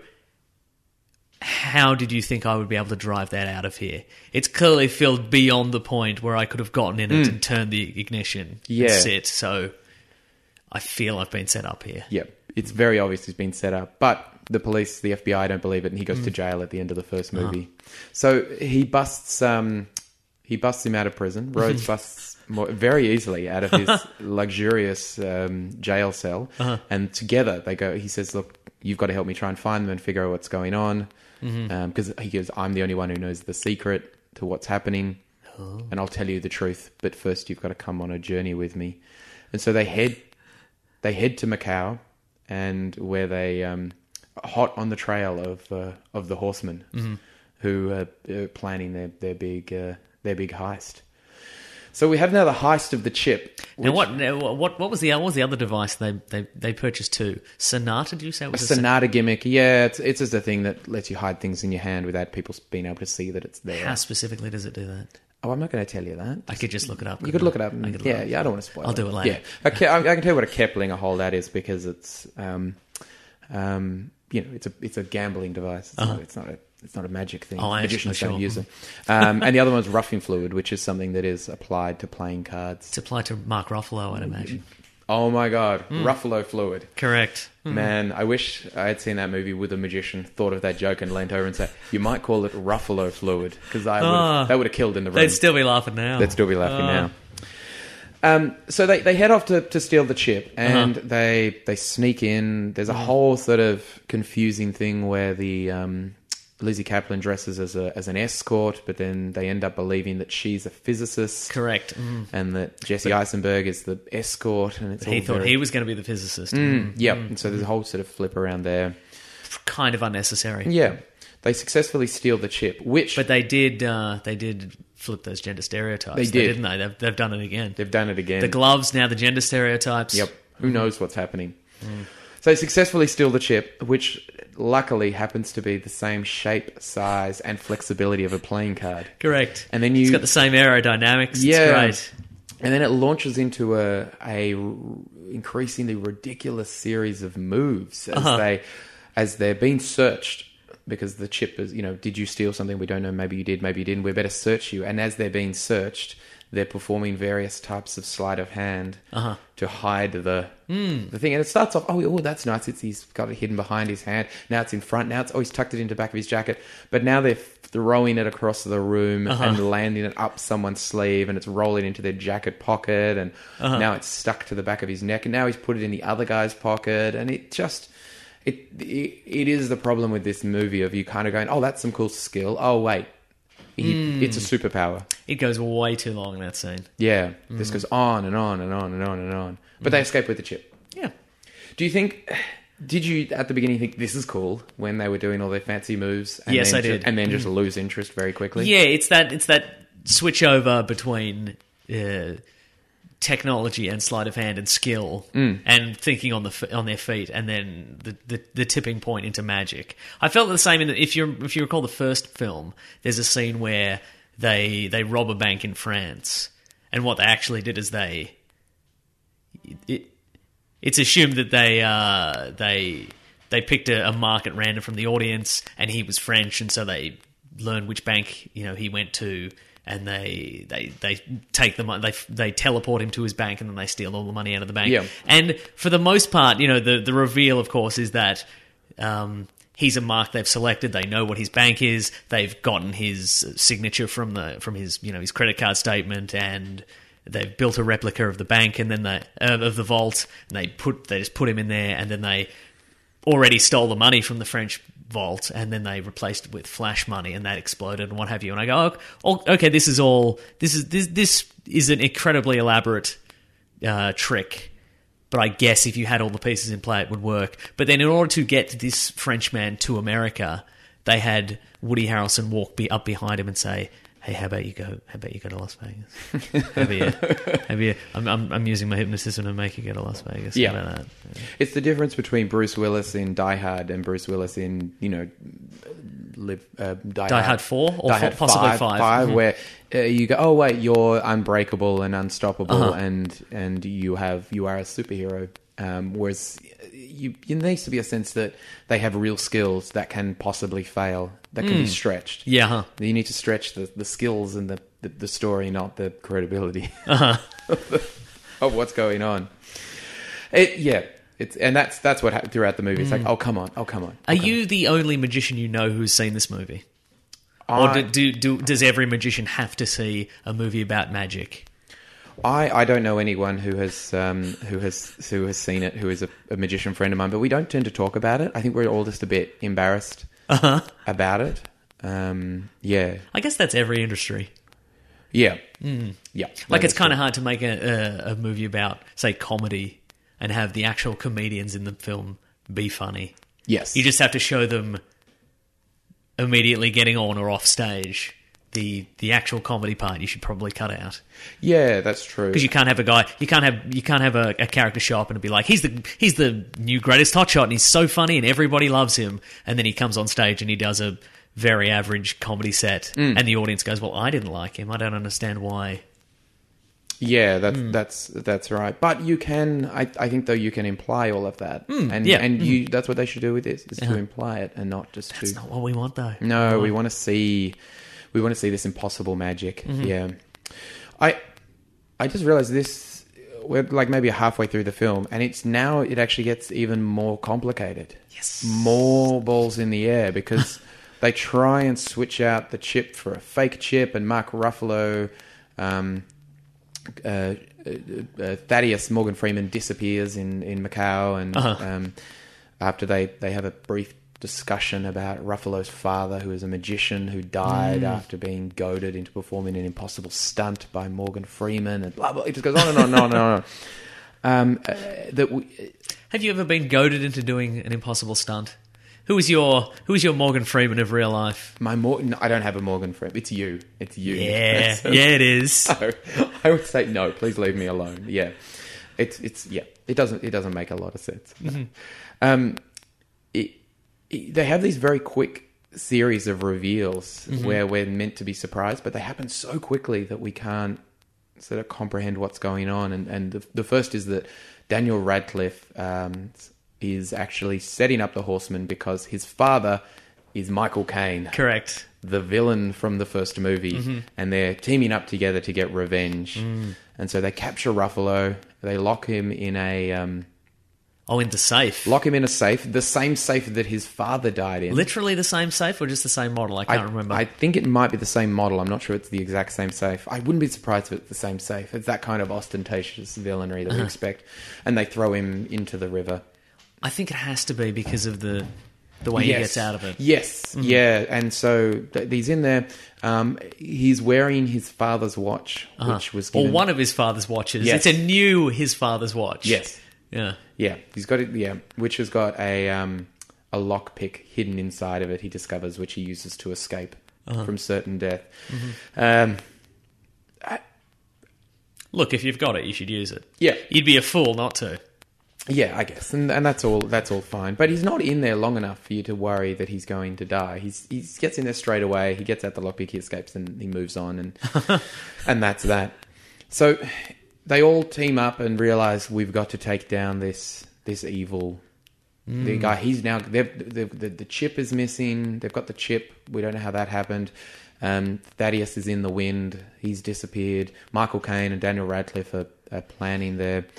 Speaker 3: how did you think I would be able to drive that out of here? It's clearly filled beyond the point where I could have gotten in it and turned the ignition
Speaker 2: Yeah.
Speaker 3: and sit. So I feel I've been set up here.
Speaker 2: Yeah, it's very obvious he's been set up. But the police, the F B I don't believe it, and he goes
Speaker 3: Mm.
Speaker 2: to jail at the end of the first
Speaker 3: Uh-huh.
Speaker 2: movie. So he busts um, he busts him out of prison. Rhodes busts more, very easily out of his luxurious um, jail cell.
Speaker 3: Uh-huh.
Speaker 2: And together they go, he says, look, you've got to help me try and find them and figure out what's going on.
Speaker 3: Mm-hmm.
Speaker 2: Because he goes, I'm the only one who knows the secret to what's happening.
Speaker 3: Oh.
Speaker 2: And I'll tell you the truth. But first you've got to come on a journey with me. And so they head... They head to Macau, and where they um, are hot on the trail of uh, of the horsemen,
Speaker 3: Mm-hmm.
Speaker 2: who are, are planning their their big uh, their big heist. So we have now the heist of the chip.
Speaker 3: Now, what, now, what what was the what was the other device they they, they purchased too? Sonata? Did you say it
Speaker 2: A
Speaker 3: was a
Speaker 2: Sonata gimmick, yeah, it's it's just a thing that lets you hide things in your hand without people being able to see that it's there.
Speaker 3: How specifically does it do that?
Speaker 2: Oh, I'm not going to tell you that.
Speaker 3: I could just look it up.
Speaker 2: You
Speaker 3: couldn't
Speaker 2: could look it
Speaker 3: I?
Speaker 2: up.
Speaker 3: I
Speaker 2: And,
Speaker 3: could look
Speaker 2: yeah,
Speaker 3: it up.
Speaker 2: yeah. I don't want to spoil.
Speaker 3: I'll
Speaker 2: it.
Speaker 3: do it later.
Speaker 2: Yeah, okay, I, I can tell you what a Keplinger holdout is because it's, um, um, you know, it's a it's a gambling device. It's,
Speaker 3: Uh-huh.
Speaker 2: not, it's not a it's not a magic thing.
Speaker 3: Oh, I
Speaker 2: Magicians
Speaker 3: actually-
Speaker 2: don't
Speaker 3: sure.
Speaker 2: use it. Um, and the other one's roughing fluid, which is something that is applied to playing cards.
Speaker 3: It's applied to Mark Ruffalo, I'd imagine.
Speaker 2: Oh my god,
Speaker 3: Hmm.
Speaker 2: Ruffalo fluid.
Speaker 3: Correct.
Speaker 2: Man, I wish I had seen that movie with a magician, thought of that joke, and leant over and said, "You might call it Ruffalo fluid," because I would
Speaker 3: Ah.
Speaker 2: that would have killed in the room.
Speaker 3: They'd still be laughing now.
Speaker 2: They'd still be laughing
Speaker 3: Ah.
Speaker 2: now. Um, so they, they head off to, to steal the chip, and
Speaker 3: Uh-huh.
Speaker 2: they they sneak in. There's a whole sort of confusing thing where the um, Lizzie Kaplan dresses as a as an escort, but then they end up believing that she's a physicist,
Speaker 3: Correct. Mm.
Speaker 2: and that Jesse Eisenberg is the escort, and it's
Speaker 3: He
Speaker 2: all
Speaker 3: thought
Speaker 2: very-
Speaker 3: he was going to be the physicist.
Speaker 2: Mm, yep. And so there's a whole sort of flip around there.
Speaker 3: Kind of unnecessary.
Speaker 2: Yeah, they successfully steal the chip, which
Speaker 3: But they did. Uh, they did flip those gender stereotypes.
Speaker 2: They did.
Speaker 3: didn't they? They've, they've done it again.
Speaker 2: they've done it again.
Speaker 3: The gloves now the gender stereotypes.
Speaker 2: Yep. Who knows what's happening? So they successfully steal the chip, which luckily happens to be the same shape, size, and flexibility of a playing card.
Speaker 3: Correct.
Speaker 2: And then you,
Speaker 3: It's got the same aerodynamics.
Speaker 2: Yeah.
Speaker 3: It's great.
Speaker 2: and then it launches into a a r- increasingly ridiculous series of moves as
Speaker 3: Uh-huh.
Speaker 2: they as they're being searched. Because the chip is, you know, did you steal something? We don't know. Maybe you did. Maybe you didn't. We better search you. And as they're being searched, they're performing various types of sleight of hand
Speaker 3: Uh-huh.
Speaker 2: to hide the
Speaker 3: Hmm.
Speaker 2: the thing. And it starts off, oh, oh, that's nice. It's he's got it hidden behind his hand. Now it's in front. Now it's oh, he's tucked it into the back of his jacket. But now they're throwing it across the room
Speaker 3: Uh-huh.
Speaker 2: and landing it up someone's sleeve, and it's rolling into their jacket pocket. And
Speaker 3: Uh-huh.
Speaker 2: now it's stuck to the back of his neck. And now he's put it in the other guy's pocket. And it just. It, it it is the problem with this movie of you kind of going, oh, that's some cool skill. Oh, wait, he, it's a superpower.
Speaker 3: It goes way too long in that scene.
Speaker 2: Yeah, this goes on and on and on and on and on. But they escape with the chip.
Speaker 3: Yeah.
Speaker 2: Do you think? Did you at the beginning think this is cool when they were doing all their fancy moves? And
Speaker 3: Yes,
Speaker 2: then
Speaker 3: I
Speaker 2: ju-
Speaker 3: did.
Speaker 2: and then just lose interest very quickly.
Speaker 3: Yeah, it's that it's that switch over between uh, technology and sleight of hand and skill
Speaker 2: Mm.
Speaker 3: and thinking on the f- on their feet, and then the, the the tipping point into magic. I felt the same in the, if you if you recall the first film. There's a scene where they they rob a bank in France, and what they actually did is they it, it's assumed that they uh, they they picked a, a mark at random from the audience, and he was French, and so they learned which bank you know he went to, and they they they take the money, they they teleport him to his bank, and then they steal all the money out of the bank.
Speaker 2: Yeah.
Speaker 3: And for the most part, you know, the the reveal, of course, is that um, he's a mark they've selected. They know what his bank is. They've gotten his signature from the from his you know his credit card statement, and they've built a replica of the bank and then they uh, of the vault. And they put they just put him in there, and then they already stole the money from the French vault, and then they replaced it with flash money, and that exploded and what have you. And I go, oh, okay, this is all. This is this this is an incredibly elaborate uh, trick. But I guess if you had all the pieces in play, it would work. But then in order to get this Frenchman to America, they had Woody Harrelson walk be up behind him and say, hey, how about you go How about you go to Las Vegas? How about you, how about you, I'm, I'm, I'm using my hypnotism to make you go to Las Vegas.
Speaker 2: Yeah.
Speaker 3: How about that? Yeah.
Speaker 2: It's the difference between Bruce Willis in Die Hard and Bruce Willis in, you know, live, uh, Die,
Speaker 3: Die
Speaker 2: Hard.
Speaker 3: Hard four? Or
Speaker 2: Die
Speaker 3: four,
Speaker 2: Hard
Speaker 3: possibly
Speaker 2: five,
Speaker 3: five.
Speaker 2: five
Speaker 3: Mhm.
Speaker 2: where uh, you go, oh, wait, you're unbreakable and unstoppable
Speaker 3: Uh-huh.
Speaker 2: and and you have you are a superhero. Um, whereas you, you, there needs to be a sense that they have real skills that can possibly fail, that can be stretched.
Speaker 3: Yeah, huh?
Speaker 2: You need to stretch the, the skills and the, the, the story, not the credibility
Speaker 3: Uh-huh.
Speaker 2: of what's going on. It, yeah, it's and that's that's what happened throughout the movie. It's like, oh come on, oh come on.
Speaker 3: Are
Speaker 2: oh, come
Speaker 3: you the only magician you know who's seen this movie? Or
Speaker 2: I-
Speaker 3: do, do, do, does every magician have to see a movie about magic?
Speaker 2: I, I don't know anyone who has um, who has who has seen it, who is a, a magician friend of mine, but we don't tend to talk about it. I think we're all just a bit embarrassed
Speaker 3: Uh-huh.
Speaker 2: about it. Um, yeah,
Speaker 3: I guess that's every industry.
Speaker 2: yeah, mm. yeah.
Speaker 3: Like,
Speaker 2: No,
Speaker 3: it's
Speaker 2: that's
Speaker 3: kind of
Speaker 2: true.
Speaker 3: hard to make a, a, a movie about, say, comedy and have the actual comedians in the film be funny.
Speaker 2: Yes,
Speaker 3: You just have to show them immediately getting on or off stage. The the actual comedy part you should probably cut out,
Speaker 2: yeah, that's true.
Speaker 3: because you can't have a guy you can't have you can't have a, a character show up and be like, he's the he's the new greatest hotshot and he's so funny and everybody loves him, and then he comes on stage and he does a very average comedy set and the audience goes, well, I didn't like him, I don't understand why.
Speaker 2: Yeah, that's that's that's right. But you can, I, I think, though, you can imply all of that, and
Speaker 3: yeah.
Speaker 2: and you that's what they should do with this is
Speaker 3: Uh-huh.
Speaker 2: to imply it and not just
Speaker 3: That's
Speaker 2: to.
Speaker 3: not what we want, though.
Speaker 2: No, we want to see, we want to see this impossible magic. Yeah, I I just realized this. We're like maybe halfway through the film, and it's now it actually gets even more complicated.
Speaker 3: Yes.
Speaker 2: More balls in the air because they try and switch out the chip for a fake chip, and Mark Ruffalo. Um, Uh, uh, uh, Thaddeus Morgan Freeman disappears in, in Macau, and
Speaker 3: Uh-huh.
Speaker 2: um, after they, they have a brief discussion about Ruffalo's father, who is a magician who died after being goaded into performing an impossible stunt by Morgan Freeman, and blah blah. It just goes on and on and on and on. Um, uh, that we,
Speaker 3: Have you ever been goaded into doing an impossible stunt? Who is your Who is your Morgan Freeman of real life?
Speaker 2: my Morgan, I don't have a Morgan Freeman. It's you. It's you.
Speaker 3: Yeah,
Speaker 2: So-
Speaker 3: yeah, it is.
Speaker 2: So I would say no. Please leave me alone. Yeah, it's it's yeah. It doesn't it doesn't make a lot of sense. No. Um, it, it, they have these very quick series of reveals where we're meant to be surprised, but they happen so quickly that we can't sort of comprehend what's going on. And and the, the first is that Daniel Radcliffe um, is actually setting up the Horsemen because his father is Michael Caine,
Speaker 3: Correct.
Speaker 2: the villain from the first movie, and they're teaming up together to get revenge. And so they capture Ruffalo, they lock him in a um,
Speaker 3: Oh, in the safe.
Speaker 2: lock him in a safe, the same safe that his father died in.
Speaker 3: Literally the same safe or just the same model? I
Speaker 2: I,
Speaker 3: can't remember.
Speaker 2: I think it might be the same model. I'm not sure it's the exact same safe. I wouldn't be surprised if it's the same safe. It's that kind of ostentatious villainy that we expect. And they throw him into the river.
Speaker 3: I think it has to be because of the the way he gets out of it.
Speaker 2: Yes, yeah. And so th- he's in there. Um, he's wearing his father's watch,
Speaker 3: Uh-huh.
Speaker 2: which was
Speaker 3: or
Speaker 2: given...
Speaker 3: one of his father's watches.
Speaker 2: Yes.
Speaker 3: It's a new his father's watch.
Speaker 2: Yes.
Speaker 3: Yeah.
Speaker 2: Yeah, he's got it. Yeah, which has got a um, a lockpick hidden inside of it. He discovers, which he uses to escape
Speaker 3: Uh-huh.
Speaker 2: from certain death. Um,
Speaker 3: Look, if you've got it, you should use it.
Speaker 2: yeah,
Speaker 3: You'd be a fool not to.
Speaker 2: yeah, I guess, and and that's all. That's all fine. But he's not in there long enough for you to worry that he's going to die. He's he gets in there straight away. He gets out the lockpick, he escapes, and he moves on, and and that's that. So they all team up and realize we've got to take down this this evil. The guy, he's now, they've, the, the the chip is missing. They've got the chip. We don't know how that happened. Um, Thaddeus is in the wind. He's disappeared. Michael Caine and Daniel Radcliffe are, are planning their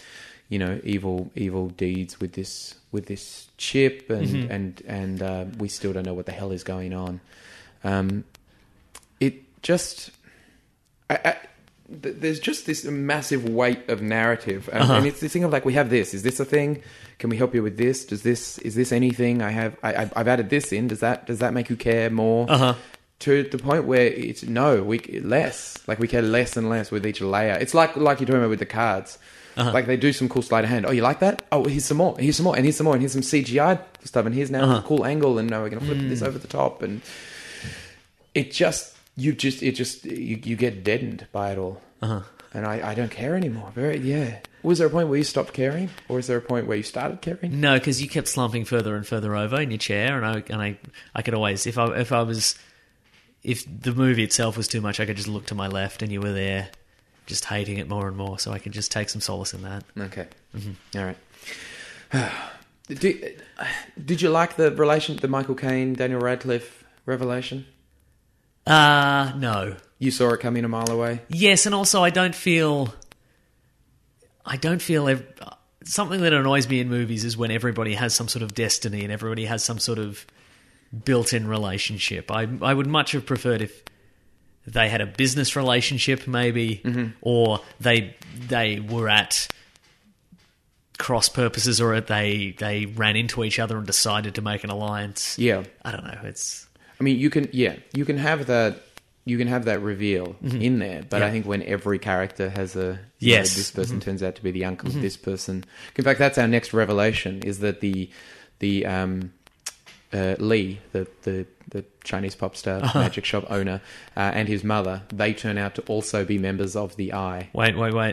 Speaker 2: you know, evil evil deeds with this with this chip, and
Speaker 3: Mm-hmm.
Speaker 2: and and uh, we still don't know what the hell is going on. Um, it just, I, I, th- there's just this massive weight of narrative, and,
Speaker 3: Uh-huh.
Speaker 2: and it's this thing of like, we have this. Is this a thing? Can we help you with this? Does this is this anything? I have I, I've- I've added this in. Does that does that make you care more?
Speaker 3: Uh-huh.
Speaker 2: To the point where it's no, we less. Like we care less and less with each layer. It's like like you're talking about with the cards.
Speaker 3: Uh-huh.
Speaker 2: Like they do some cool sleight of hand. Oh, you like that? Oh, here's some more. Here's some more, and here's some more, and here's some C G I stuff, and here's now
Speaker 3: Uh-huh.
Speaker 2: a cool angle, and now we're gonna flip
Speaker 3: Mm.
Speaker 2: this over the top, and it just you just it just you, you get deadened by it all,
Speaker 3: Uh-huh.
Speaker 2: and I, I don't care anymore. Very yeah. Was there a point where you stopped caring, or is there a point where you started caring?
Speaker 3: No, because you kept slumping further and further over in your chair, and I and I I could always if I if I was if the movie itself was too much, I could just look to my left, and you were there, just hating it more and more. So I could just take some solace in that.
Speaker 2: Okay. Mm-hmm. All right. Did, did you like the relation, the Michael Caine, Daniel Radcliffe revelation?
Speaker 3: Uh no.
Speaker 2: You saw it coming a mile away?
Speaker 3: Yes, and also I don't feel. I don't feel ev- something that annoys me in movies is when everybody has some sort of destiny and everybody has some sort of built-in relationship. I I would much have preferred if they had a business relationship, maybe, or they they were at cross purposes, or they they ran into each other and decided to make an alliance.
Speaker 2: Yeah.
Speaker 3: I don't know. It's
Speaker 2: I mean, you can, yeah, you can have that, you can have that reveal in there, but
Speaker 3: Yeah.
Speaker 2: I think when every character has a, you
Speaker 3: Yes.
Speaker 2: know, this person turns out to be the uncle of this person. In fact, that's our next revelation, is that the, the, um, uh, Lee, the, the, the Chinese pop star, magic shop owner, uh, and his mother, they turn out to also be members of the Eye.
Speaker 3: wait, wait, wait.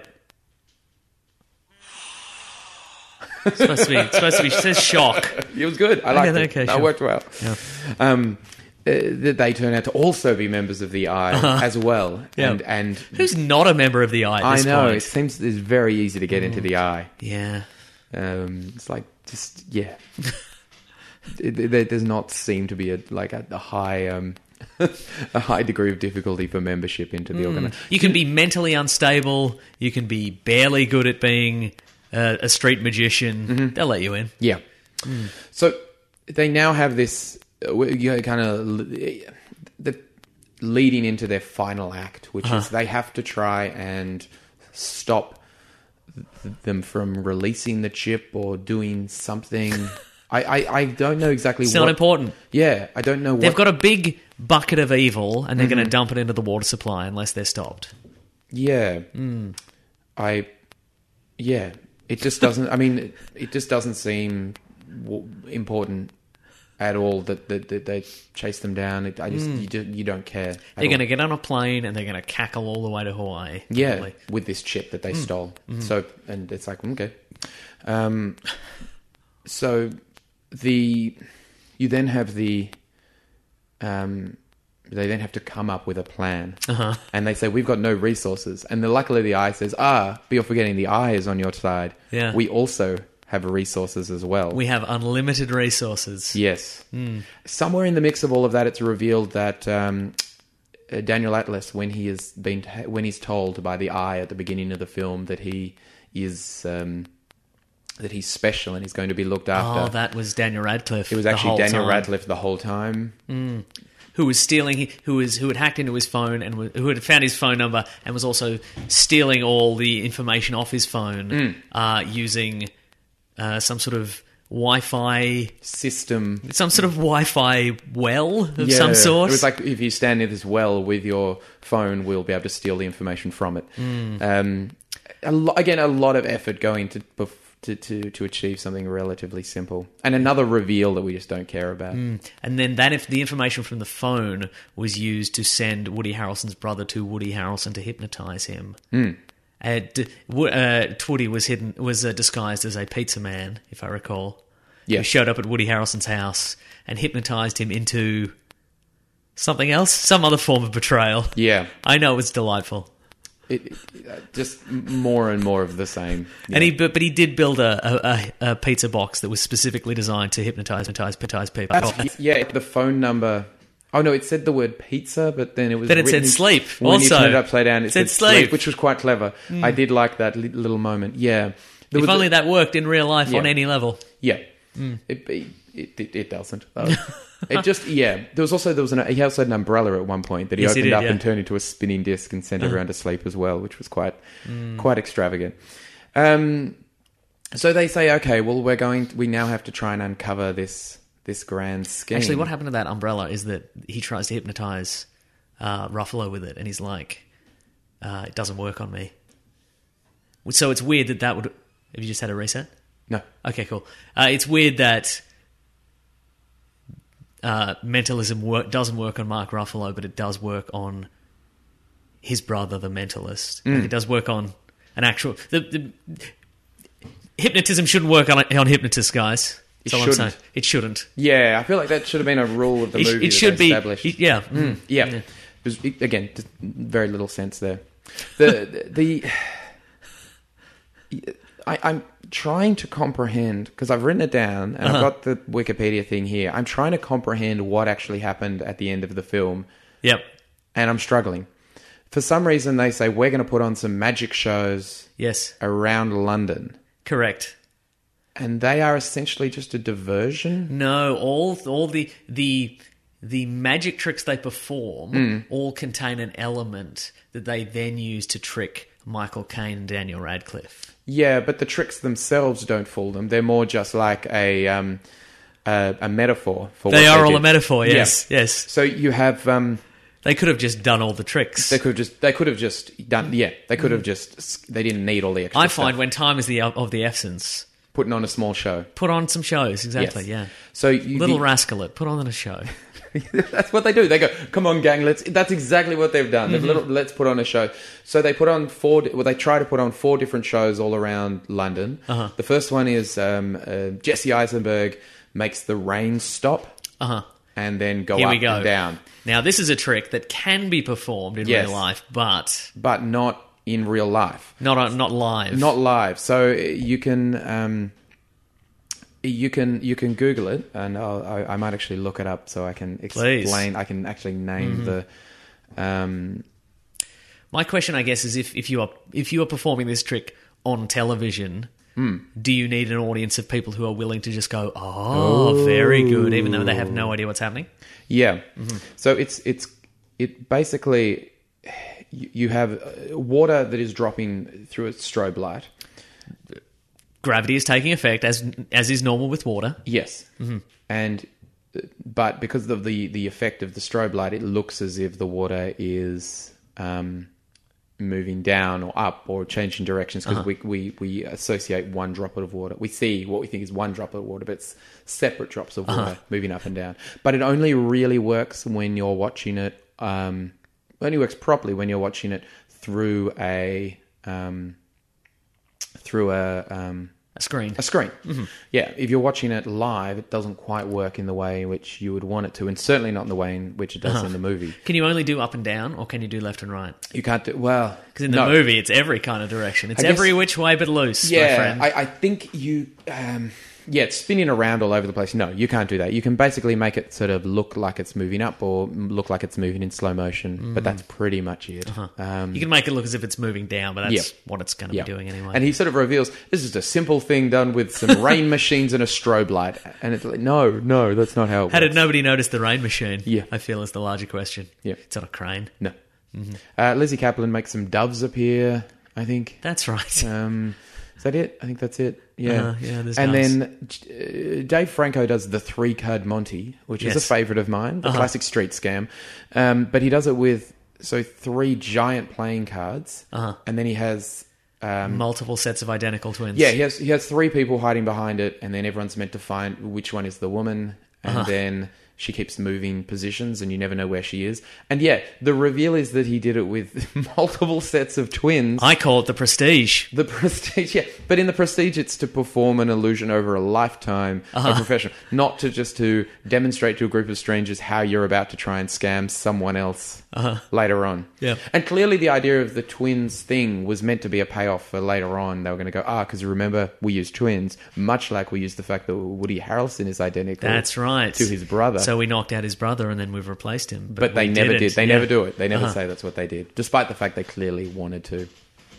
Speaker 3: It's supposed to be. It's supposed to be. It says shock.
Speaker 2: It was good. I liked
Speaker 3: Okay,
Speaker 2: it.
Speaker 3: okay,
Speaker 2: That
Speaker 3: sure.
Speaker 2: worked well.
Speaker 3: Yeah.
Speaker 2: Um, uh, that they turn out to also be members of the Eye as well.
Speaker 3: Uh-huh. Yeah.
Speaker 2: And, and
Speaker 3: Who's not a member of the Eye at
Speaker 2: I
Speaker 3: this
Speaker 2: know,
Speaker 3: point?
Speaker 2: it seems it's very easy to get into the Eye.
Speaker 3: Yeah.
Speaker 2: Um, it's like, just, yeah. it, it, there does not seem to be a like a, a high um, a high degree of difficulty for membership into the organization.
Speaker 3: You can be mentally unstable. You can be barely good at being uh, a street magician.
Speaker 2: Mm-hmm.
Speaker 3: They'll let you in.
Speaker 2: Yeah. So they now have this, uh, you know, kind of the leading into their final act, which is they have to try and stop th- them from releasing the chip or doing something. I, I, I don't know exactly
Speaker 3: It's
Speaker 2: what.
Speaker 3: not important.
Speaker 2: Yeah, I don't know what.
Speaker 3: They've got a big bucket of evil, and they're
Speaker 2: Mm-hmm.
Speaker 3: going to dump it into the water supply unless they're stopped.
Speaker 2: Yeah. I. Yeah. It just doesn't. I mean, it, it just doesn't seem w- important at all that, that, that they chase them down. It, I just you, do, you don't care. at
Speaker 3: They're
Speaker 2: all.
Speaker 3: going to get on a plane and they're going to cackle all the way to Hawaii.
Speaker 2: Yeah,
Speaker 3: probably.
Speaker 2: with this chip that they stole. So, and it's like, okay. Um, so the you then have the um, they then have to come up with a plan,
Speaker 3: Uh-huh.
Speaker 2: and they say we've got no resources. And the luckily the Eye says, ah, but you're forgetting the Eye is on your side.
Speaker 3: Yeah.
Speaker 2: We also have resources as well.
Speaker 3: We have unlimited resources.
Speaker 2: Yes. Somewhere in the mix of all of that, it's revealed that um, uh, Daniel Atlas, when he is been t- when he's told by the Eye at the beginning of the film that he is um, that he's special and he's going to be looked after.
Speaker 3: Oh, that was Daniel Radcliffe.
Speaker 2: it was
Speaker 3: the
Speaker 2: actually
Speaker 3: whole
Speaker 2: Daniel
Speaker 3: time.
Speaker 2: Radcliffe the whole time.
Speaker 3: who was stealing, who was who had hacked into his phone and was, who had found his phone number and was also stealing all the information off his phone uh, using uh, some sort of Wi-Fi,
Speaker 2: System.
Speaker 3: some sort of Wi-Fi well of
Speaker 2: Yeah,
Speaker 3: some sort.
Speaker 2: It was like if you stand near this well with your phone, we'll be able to steal the information from it. Um, a lo- again, a lot of effort going to, bef- to to to achieve something relatively simple, and another reveal that we just don't care about.
Speaker 3: And then that if the information from the phone was used to send Woody Harrelson's brother to Woody Harrelson to hypnotize him. Uh, d- w- uh, Woody was hidden was uh, disguised as a pizza man, if I recall.
Speaker 2: Yeah.
Speaker 3: Who showed up at Woody Harrelson's house and hypnotized him into something else, some other form of betrayal.
Speaker 2: Yeah,
Speaker 3: I know it was delightful.
Speaker 2: it, it, uh, just more and more of the same.
Speaker 3: And he, but, but he did build a, a, a, a pizza box that was specifically designed to hypnotize, hypnotize, hypnotize people.
Speaker 2: That's, yeah, the phone number. Oh no, it said the word pizza, but then it was.
Speaker 3: Then it
Speaker 2: written-
Speaker 3: said sleep,
Speaker 2: When
Speaker 3: also.
Speaker 2: you turned it upside down, it,
Speaker 3: It said
Speaker 2: said sleep,
Speaker 3: sleep.
Speaker 2: which was quite clever. I did like that li- little moment. Yeah, There
Speaker 3: if
Speaker 2: was
Speaker 3: only
Speaker 2: a-
Speaker 3: that worked in real life
Speaker 2: Yeah.
Speaker 3: on any level.
Speaker 2: Yeah, it, it, it it doesn't. though. It just yeah. There was also there was an he also had an umbrella at one point that he
Speaker 3: Yes, he
Speaker 2: opened
Speaker 3: did,
Speaker 2: up
Speaker 3: yeah.
Speaker 2: and turned into a spinning disc and sent
Speaker 3: Uh-huh.
Speaker 2: everyone to sleep as well, which was quite quite extravagant. Um, so they say, okay, well we're going. We now have to try and uncover this this grand scheme.
Speaker 3: Actually, what happened to that umbrella is that he tries to hypnotize uh, Ruffalo with it, and he's like, uh, "It doesn't work on me." So it's weird that that would. Have you just had a reset?
Speaker 2: No.
Speaker 3: Okay, cool. Uh, it's weird that uh, mentalism work, doesn't work on Mark Ruffalo, but it does work on his brother, the mentalist.
Speaker 2: Mm.
Speaker 3: Like, it does work on an actual. The, the, hypnotism shouldn't work on on hypnotists, guys.
Speaker 2: It
Speaker 3: That's all I'm
Speaker 2: shouldn't.
Speaker 3: saying. It shouldn't.
Speaker 2: Yeah, I feel like that should have been a rule of the
Speaker 3: It,
Speaker 2: movie.
Speaker 3: it
Speaker 2: that
Speaker 3: should
Speaker 2: they
Speaker 3: be.
Speaker 2: established.
Speaker 3: it- yeah.
Speaker 2: Mm, yeah.
Speaker 3: Yeah.
Speaker 2: There's, it- again, just very little sense there. The the, the I, I'm trying to comprehend because I've written it down and
Speaker 3: Uh-huh.
Speaker 2: I've got the Wikipedia thing here. I'm trying to comprehend what actually happened at the end of the film,
Speaker 3: Yep.
Speaker 2: and I'm struggling. For some reason, they say we're going to put on some magic shows
Speaker 3: Yes.
Speaker 2: around London,
Speaker 3: Correct.
Speaker 2: and they are essentially just a diversion.
Speaker 3: No, all all the the the magic tricks they perform
Speaker 2: Mm.
Speaker 3: all contain an element that they then use to trick Michael Caine and Daniel Radcliffe.
Speaker 2: Yeah, but the tricks themselves don't fool them. They're more just like a um, a, a metaphor for
Speaker 3: They
Speaker 2: what
Speaker 3: are
Speaker 2: they
Speaker 3: all
Speaker 2: did.
Speaker 3: a metaphor. Yes,
Speaker 2: Yeah.
Speaker 3: yes.
Speaker 2: So you have um,
Speaker 3: They could have just done all the tricks.
Speaker 2: they could have just they could have just done yeah they could have just they didn't need all the extra
Speaker 3: I
Speaker 2: stuff.
Speaker 3: find when time is the of the essence,
Speaker 2: Putting on a small show.
Speaker 3: put on some shows. Exactly.
Speaker 2: Yes.
Speaker 3: Yeah.
Speaker 2: So you,
Speaker 3: Little
Speaker 2: you-
Speaker 3: Rascalet, put on a show.
Speaker 2: that's what they do. They go, "Come on, gang, let's." That's exactly what they've done. They've
Speaker 3: Mm-hmm.
Speaker 2: little, let's put on a show. So they put on four. Well, they try to put on four different shows all around London.
Speaker 3: Uh-huh.
Speaker 2: The first one is um, uh, Jesse Eisenberg makes the rain stop
Speaker 3: Uh huh.
Speaker 2: and then go
Speaker 3: Here
Speaker 2: up
Speaker 3: we go.
Speaker 2: and down,
Speaker 3: Now this is a trick that can be performed in
Speaker 2: Yes.
Speaker 3: real life, but
Speaker 2: but not in real life.
Speaker 3: not on, not live.
Speaker 2: Not live. So you can um, you can you can Google it, and I'll, I, I might actually look it up so I can explain.
Speaker 3: Please.
Speaker 2: I can actually name the. Um,
Speaker 3: My question, I guess, is if, if you are if you are performing this trick on television,
Speaker 2: Hmm.
Speaker 3: do you need an audience of people who are willing to just go, "Oh, very good," even though they have no idea what's happening?
Speaker 2: yeah.
Speaker 3: Mm-hmm.
Speaker 2: So it's it's it basically you you have uh, water that is dropping through a strobe light.
Speaker 3: Gravity is taking effect, as as is normal with water.
Speaker 2: Yes. Mm-hmm. And but because of the the effect of the strobe light, it looks as if the water is um, moving down or up or changing directions because
Speaker 3: Uh-huh.
Speaker 2: we, we we associate one droplet of water. We see what we think is one droplet of water, but it's separate drops of water
Speaker 3: Uh-huh.
Speaker 2: moving up and down. But it only really works when you're watching it. Um, only works properly when you're watching it through a um, through a um,
Speaker 3: A screen.
Speaker 2: a screen. Yeah, if you're watching it live, it doesn't quite work in the way in which you would want it to, and certainly not in the way in which it does in the movie.
Speaker 3: Can you only do up and down, or can you do left and right?
Speaker 2: You can't do well
Speaker 3: Because in the
Speaker 2: no.
Speaker 3: movie, it's every kind of direction. It's
Speaker 2: I guess-
Speaker 3: every which way but loose, my
Speaker 2: Yeah,
Speaker 3: friend.
Speaker 2: I, I think you. Um, yeah, it's spinning around all over the place. No, you can't do that. You can basically make it sort of look like it's moving up or look like it's moving in slow motion, but that's pretty much it. Um,
Speaker 3: you can make it look as if it's moving down, but that's
Speaker 2: Yeah.
Speaker 3: what it's going to
Speaker 2: Yeah.
Speaker 3: be doing anyway.
Speaker 2: And he sort of reveals this is a simple thing done with some rain machines and a strobe light. And it's like, no, no, that's not how it
Speaker 3: How
Speaker 2: works.
Speaker 3: did nobody notice the rain machine?
Speaker 2: Yeah.
Speaker 3: I feel is the larger question.
Speaker 2: Yeah.
Speaker 3: It's on a crane.
Speaker 2: No. Uh, Lizzie Kaplan makes some doves appear, I think.
Speaker 3: That's right.
Speaker 2: Um, is that it? I think that's it. Yeah.
Speaker 3: Uh, yeah, there's
Speaker 2: and
Speaker 3: doves.
Speaker 2: then uh, Dave Franco does the three card Monty, which is
Speaker 3: Yes.
Speaker 2: a favourite of mine, the
Speaker 3: Uh-huh.
Speaker 2: classic street scam. Um, but he does it with so three giant playing cards,
Speaker 3: Uh-huh.
Speaker 2: and then he has. Um,
Speaker 3: Multiple sets of identical twins.
Speaker 2: yeah, he has he has three people hiding behind it, and then everyone's meant to find which one is the woman, and
Speaker 3: Uh-huh.
Speaker 2: then she keeps moving positions, and you never know where she is. And yeah, the reveal is that he did it with multiple sets of twins.
Speaker 3: I call it the Prestige.
Speaker 2: The Prestige, yeah, but in the Prestige, it's to perform an illusion over a lifetime
Speaker 3: Uh-huh.
Speaker 2: of profession, not to just to demonstrate to a group of strangers how you're about to try and scam someone else
Speaker 3: Uh-huh.
Speaker 2: later on.
Speaker 3: Yeah.
Speaker 2: And clearly, the idea of the twins thing was meant to be a payoff for later on. They were going to go, ah, because remember, we use twins, much like we used the fact that Woody Harrelson is identical.
Speaker 3: That's right.
Speaker 2: To his brother.
Speaker 3: So we knocked out his brother and then we've replaced him. But,
Speaker 2: But they
Speaker 3: we
Speaker 2: never
Speaker 3: didn't.
Speaker 2: did. They
Speaker 3: Yeah.
Speaker 2: never do it. They never
Speaker 3: Uh-huh.
Speaker 2: say that's what they did, despite the fact they clearly wanted to.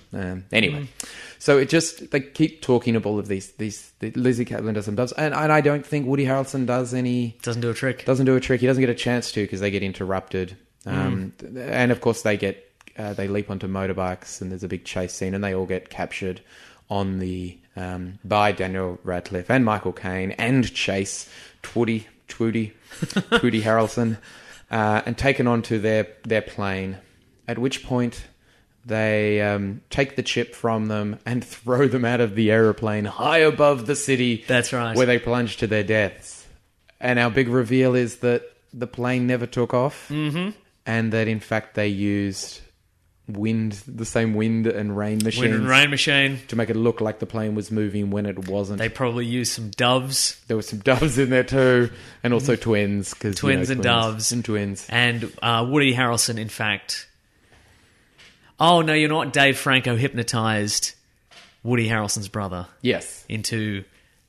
Speaker 2: Um, anyway, mm. so it just they keep talking of all of these these. The Lizzie Kaplan does some does, and, and I don't think Woody Harrelson does any.
Speaker 3: Doesn't do a trick.
Speaker 2: Doesn't do a trick. He doesn't get a chance to because they get interrupted, um, mm. and of course they get uh, they leap onto motorbikes, and there's a big chase scene, and they all get captured on the um, by Daniel Radcliffe and Michael Caine and Chase Twooty Twooty Twooty Harrelson, uh, and taken onto their their plane. At which point, they um, take the chip from them and throw them out of the aeroplane high above the city.
Speaker 3: That's right.
Speaker 2: Where they plunge to their deaths. And our big reveal is that the plane never took off,
Speaker 3: mm-hmm.
Speaker 2: and that in fact they used wind, the same wind and rain machines.
Speaker 3: Wind and rain machine.
Speaker 2: To make it look like the plane was moving when it wasn't.
Speaker 3: They probably used some doves.
Speaker 2: There were some doves in there too, and also twins. Cause,
Speaker 3: twins
Speaker 2: you know,
Speaker 3: and
Speaker 2: twins
Speaker 3: doves.
Speaker 2: And twins.
Speaker 3: And uh, Woody Harrelson, in fact... Oh, no, you're not. Dave Franco hypnotized Woody Harrelson's brother.
Speaker 2: Yes.
Speaker 3: Into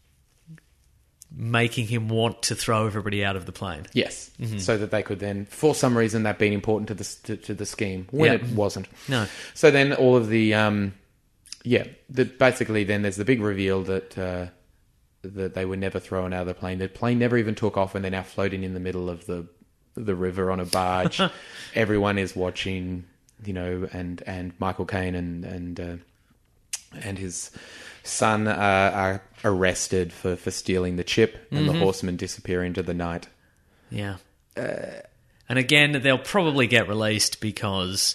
Speaker 3: making him want to throw everybody out of the plane.
Speaker 2: Yes.
Speaker 3: Mm-hmm.
Speaker 2: So that they could then, for some reason, that being important to the to, to the scheme when
Speaker 3: yep.
Speaker 2: it wasn't.
Speaker 3: No.
Speaker 2: So then all of the, um, yeah, the, basically then there's the big reveal that uh, that they were never thrown out of the plane. The plane never even took off, and they're now floating in the middle of the the river on a barge. Everyone is watching. You know, and, and Michael Caine and and uh, and his son uh, are arrested for, for stealing the chip, and mm-hmm. the horsemen disappear into the night.
Speaker 3: Yeah,
Speaker 2: uh,
Speaker 3: and again, they'll probably get released because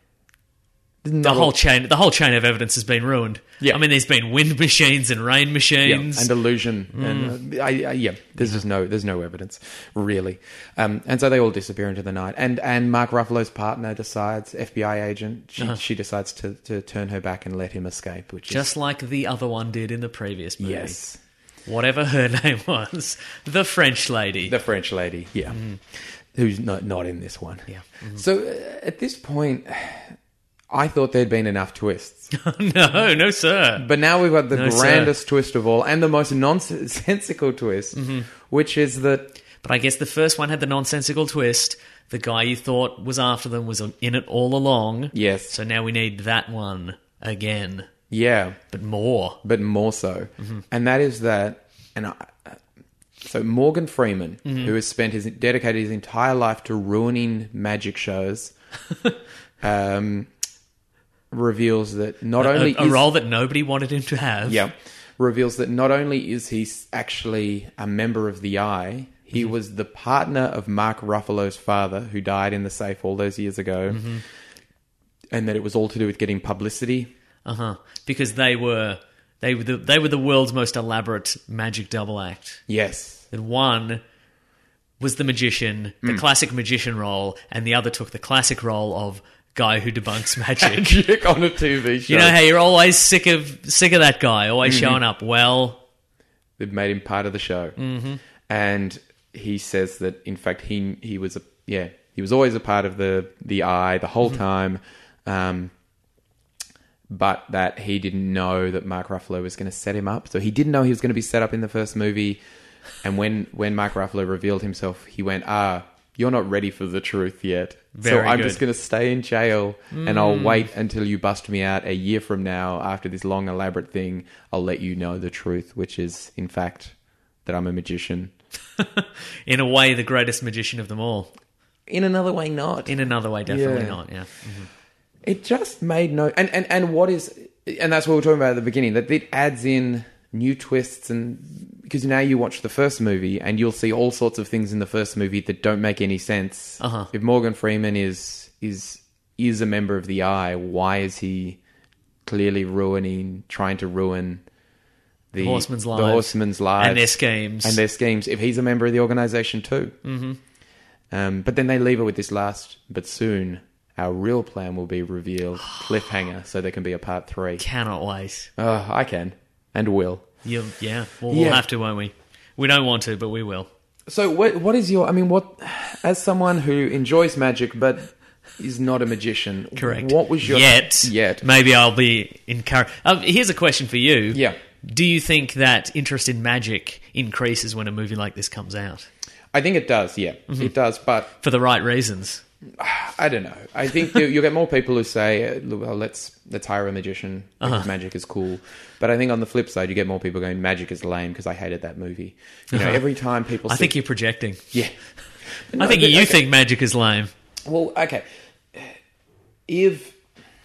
Speaker 3: the
Speaker 2: Not
Speaker 3: whole
Speaker 2: all...
Speaker 3: chain, the whole chain of evidence has been ruined.
Speaker 2: Yeah.
Speaker 3: I mean, there's been wind machines and rain machines
Speaker 2: yeah, and illusion,
Speaker 3: mm.
Speaker 2: and uh, I, I, yeah, there's yeah. just no, there's no evidence really, um, and so they all disappear into the night. And and Mark Ruffalo's partner decides, F B I agent, she uh-huh. she decides to, to turn her back and let him escape, which
Speaker 3: just
Speaker 2: is...
Speaker 3: like the other one did in the previous movie.
Speaker 2: Yes,
Speaker 3: whatever her name was, the French lady,
Speaker 2: the French lady, yeah, mm. who's not not in this one.
Speaker 3: Yeah. Mm-hmm.
Speaker 2: So uh, at this point. I thought there'd been enough twists.
Speaker 3: no, no, sir.
Speaker 2: But now we've got the
Speaker 3: no,
Speaker 2: grandest
Speaker 3: sir.
Speaker 2: twist of all, and the most nonsensical twist,
Speaker 3: mm-hmm.
Speaker 2: which is that...
Speaker 3: But I guess the first one had the nonsensical twist. The guy you thought was after them was in it all along.
Speaker 2: Yes.
Speaker 3: So now we need that one again.
Speaker 2: Yeah.
Speaker 3: But more.
Speaker 2: But more so.
Speaker 3: Mm-hmm.
Speaker 2: And that is that... and I, So Morgan Freeman,
Speaker 3: mm-hmm.
Speaker 2: who has spent his dedicated his entire life to ruining magic shows... um. reveals that not
Speaker 3: a,
Speaker 2: only
Speaker 3: a, a
Speaker 2: is,
Speaker 3: role that nobody wanted him to have.
Speaker 2: Yeah, reveals that not only is he actually a member of the Eye, he mm-hmm. was the partner of Mark Ruffalo's father, who died in the safe all those years ago,
Speaker 3: mm-hmm.
Speaker 2: and that it was all to do with getting publicity.
Speaker 3: Uh huh. Because they were they were the, they were the world's most elaborate magic double act.
Speaker 2: Yes,
Speaker 3: and one was the magician, the mm. classic magician role, and the other took the classic role of guy who debunks magic.
Speaker 2: Magic on a T V show.
Speaker 3: You know how you're always sick of sick of that guy, always mm-hmm. showing up. Well,
Speaker 2: they've made him part of the show,
Speaker 3: mm-hmm.
Speaker 2: and he says that in fact he he was a yeah he was always a part of the the Eye the whole mm-hmm. time, um, but that he didn't know that Mark Ruffalo was going to set him up. So he didn't know he was going to be set up in the first movie, and when when Mark Ruffalo revealed himself, he went, "Ah, you're not ready for the truth yet."
Speaker 3: Very
Speaker 2: so I'm
Speaker 3: good.
Speaker 2: just going to stay in jail
Speaker 3: mm.
Speaker 2: and I'll wait until you bust me out a year from now after this long, elaborate thing. I'll let you know the truth, which is, in fact, that I'm a magician.
Speaker 3: In a way, the greatest magician of them all.
Speaker 2: In another way, not.
Speaker 3: In another way, definitely
Speaker 2: yeah.
Speaker 3: not, yeah. Mm-hmm.
Speaker 2: It just made no... And, and, and what is... And that's what we were talking about at the beginning, that it adds in new twists and... Because now you watch the first movie and you'll see all sorts of things in the first movie that don't make any sense.
Speaker 3: Uh-huh.
Speaker 2: If Morgan Freeman is is is a member of the Eye, why is he clearly ruining, trying to ruin the,
Speaker 3: the horsemen's lives,
Speaker 2: the horsemen's lives
Speaker 3: and their schemes,
Speaker 2: and their schemes? If he's a member of the organization too,
Speaker 3: mm-hmm.
Speaker 2: um, but then they leave it with this last. But soon, our real plan will be revealed. Cliffhanger, so there can be a part three.
Speaker 3: Cannot wait.
Speaker 2: Oh, I can and will.
Speaker 3: You, yeah, well,
Speaker 2: yeah,
Speaker 3: we'll have to, won't we? We don't want to, but we will.
Speaker 2: So what what is your... I mean, what... As someone who enjoys magic but is not a magician...
Speaker 3: Correct.
Speaker 2: What was your...
Speaker 3: Yet.
Speaker 2: Yet.
Speaker 3: Maybe I'll be encouraged... Um, here's a question for you.
Speaker 2: Yeah.
Speaker 3: Do you think that interest in magic increases when a movie like this comes out?
Speaker 2: I think it does, yeah. Mm-hmm. It does, but...
Speaker 3: For the right reasons.
Speaker 2: I don't know. I think that you'll get more people who say, well, let's let's hire a magician because uh-huh. magic is cool. But I think on the flip side, you get more people going, magic is lame because I hated that movie. You know, uh-huh. every time people
Speaker 3: I
Speaker 2: see,
Speaker 3: think you're projecting.
Speaker 2: Yeah. No,
Speaker 3: I think
Speaker 2: but,
Speaker 3: you
Speaker 2: okay.
Speaker 3: think magic is lame.
Speaker 2: Well, okay. If...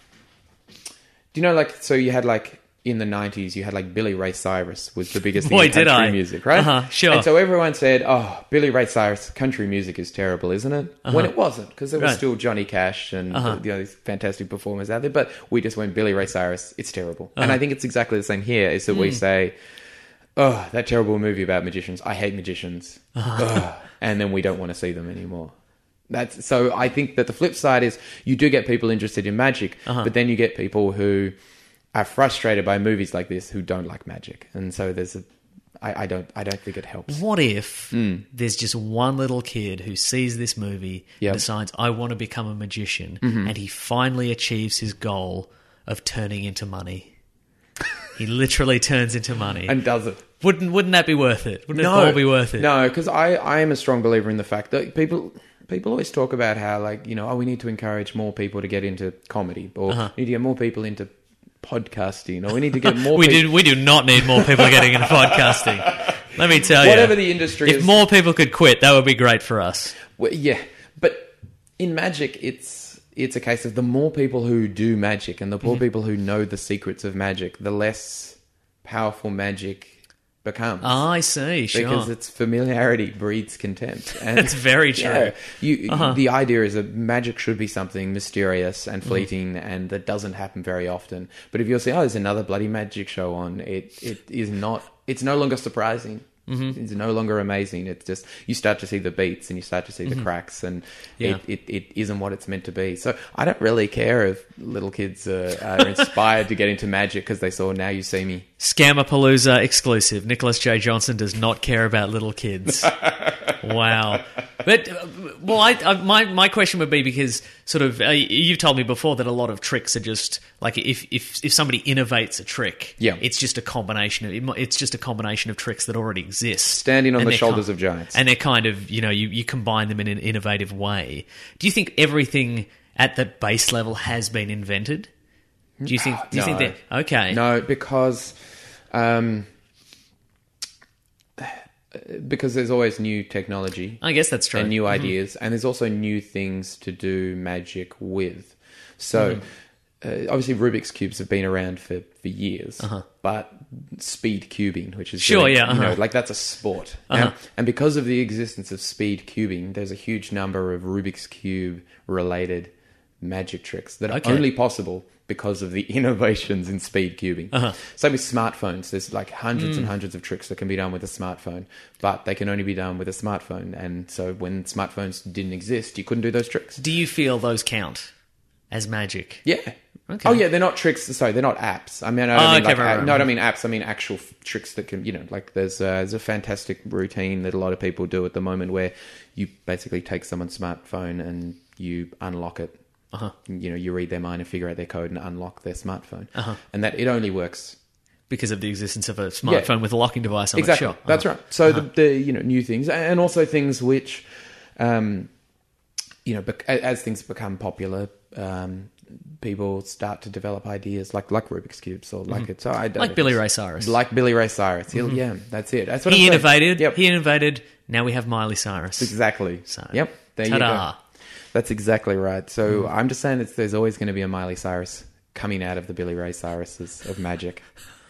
Speaker 2: Do you know, like, so you had, like, in the nineties, you had, like, Billy Ray Cyrus was the biggest thing
Speaker 3: Boy,
Speaker 2: in country
Speaker 3: did I.
Speaker 2: music, right?
Speaker 3: Uh-huh, sure.
Speaker 2: And so everyone said, oh, Billy Ray Cyrus, country music is terrible, isn't it?
Speaker 3: Uh-huh.
Speaker 2: When it wasn't, because there was
Speaker 3: Right.
Speaker 2: still Johnny Cash and
Speaker 3: Uh-huh.
Speaker 2: you know, these fantastic performers out there, but we just went, Billy Ray Cyrus, it's terrible.
Speaker 3: Uh-huh.
Speaker 2: And I think it's exactly the same here, is that
Speaker 3: Mm.
Speaker 2: we say, oh, that terrible movie about magicians, I hate magicians.
Speaker 3: Uh-huh.
Speaker 2: Ugh. And then we don't want to see them anymore. That's so I think that the flip side is you do get people interested in magic,
Speaker 3: Uh-huh.
Speaker 2: but then you get people who are frustrated by movies like this who don't like magic, and so there's a. I, I don't. I don't think it helps.
Speaker 3: What if
Speaker 2: Mm.
Speaker 3: there's just one little kid who sees this movie
Speaker 2: Yep.
Speaker 3: and decides, I want to become a magician,
Speaker 2: Mm-hmm.
Speaker 3: and he finally achieves his goal of turning into money. He literally turns into money.
Speaker 2: And does it?
Speaker 3: Wouldn't Wouldn't that be worth it? Wouldn't
Speaker 2: No,
Speaker 3: it all be worth it?
Speaker 2: No, because I, I am a strong believer in the fact that people people always talk about how, like, you know, oh, we need to encourage more people to get into comedy, or
Speaker 3: Uh-huh.
Speaker 2: we need to get more people into podcasting, or we need to get more
Speaker 3: we
Speaker 2: people...
Speaker 3: do. We do not need more people getting into podcasting. Let me tell you,
Speaker 2: Whatever the industry
Speaker 3: if
Speaker 2: is...
Speaker 3: more people could quit, that would be great for us.
Speaker 2: Well, yeah, but in magic, it's it's a case of the more people who do magic and the more
Speaker 3: Mm-hmm.
Speaker 2: people who know the secrets of magic, the less powerful magic becomes.
Speaker 3: Ah, I see. Sure.
Speaker 2: Because it's familiarity breeds contempt. And
Speaker 3: That's very true.
Speaker 2: Yeah, you,
Speaker 3: Uh-huh.
Speaker 2: the idea is that magic should be something mysterious and fleeting, mm. and that doesn't happen very often. But if you're saying, oh, there's another bloody magic show on, it it is not. It's no longer surprising. Mm-hmm. It's no longer amazing. It's just you start to see the beats and you start to see mm-hmm. the cracks, and
Speaker 3: Yeah.
Speaker 2: it, it, it isn't what it's meant to be. So I don't really care if little kids uh, are inspired to get into magic because they saw Now You See Me.
Speaker 3: Scammerpalooza exclusive. Nicholas J. Johnson does not care about little kids. Wow. But, uh, well, I, I, my my question would be, because sort of, uh, you've told me before that a lot of tricks are just, like, if if, if somebody innovates a trick,
Speaker 2: Yeah.
Speaker 3: it's just a combination of, it mo- it's just a combination of tricks that already exist.
Speaker 2: Standing on
Speaker 3: And
Speaker 2: the
Speaker 3: they're
Speaker 2: shoulders
Speaker 3: ki-
Speaker 2: of giants.
Speaker 3: And they're kind of, you know, you, you combine them in an innovative way. Do you think everything at the base level has been invented? Do you think, do you
Speaker 2: No.
Speaker 3: think that, okay.
Speaker 2: No, because um, because there's always new technology.
Speaker 3: I guess that's true.
Speaker 2: And new
Speaker 3: Mhm.
Speaker 2: ideas, and there's also new things to do magic with. So,
Speaker 3: Mm.
Speaker 2: uh, obviously, Rubik's Cubes have been around for, for years,
Speaker 3: Uh-huh.
Speaker 2: but speed cubing, which is
Speaker 3: Sure,
Speaker 2: doing-
Speaker 3: yeah,
Speaker 2: you know,
Speaker 3: uh-huh.
Speaker 2: like that's a sport.
Speaker 3: Uh-huh.
Speaker 2: Now, and because of the existence of speed cubing, there's a huge number of Rubik's Cube related magic tricks that are
Speaker 3: Okay.
Speaker 2: only possible because of the innovations in speed cubing.
Speaker 3: Uh-huh.
Speaker 2: Same with smartphones. There's like hundreds and hundreds of tricks that can be done with a smartphone, but they can only be done with a smartphone. And so when smartphones didn't exist, you couldn't do those tricks.
Speaker 3: Do you feel those count as magic?
Speaker 2: Yeah.
Speaker 3: Okay.
Speaker 2: Oh, yeah, they're not tricks. Sorry, they're not apps. I mean, I
Speaker 3: Oh,
Speaker 2: don't mean
Speaker 3: okay,
Speaker 2: like,
Speaker 3: right,
Speaker 2: a-
Speaker 3: right,
Speaker 2: no, I
Speaker 3: right.
Speaker 2: don't mean apps. I mean actual f- tricks that can, you know, like there's, uh, there's a fantastic routine that a lot of people do at the moment where you basically take someone's smartphone and you unlock it.
Speaker 3: Uh-huh.
Speaker 2: You know, you read their mind and figure out their code and unlock their smartphone.
Speaker 3: Uh-huh.
Speaker 2: And that it only works.
Speaker 3: Because of the existence of a smartphone with a locking device on
Speaker 2: Exactly.
Speaker 3: it. Sure.
Speaker 2: That's
Speaker 3: Uh-huh.
Speaker 2: right. So
Speaker 3: Uh-huh.
Speaker 2: the, the, you know, new things, and also things which, um, you know, bec- as things become popular, um, people start to develop ideas like like Rubik's Cubes or like it. So I don't
Speaker 3: Like
Speaker 2: know,
Speaker 3: Billy
Speaker 2: it's-
Speaker 3: Ray Cyrus.
Speaker 2: Like Billy Ray Cyrus. He'll, Yeah, that's it. That's what
Speaker 3: He
Speaker 2: I'm saying.
Speaker 3: innovated.
Speaker 2: Yep.
Speaker 3: He innovated. Now we have Miley Cyrus.
Speaker 2: Exactly.
Speaker 3: So,
Speaker 2: yep. There you
Speaker 3: ta-da.
Speaker 2: go. That's exactly right. So I'm just saying that there's always going to be a Miley Cyrus coming out of the Billy Ray Cyruses of magic.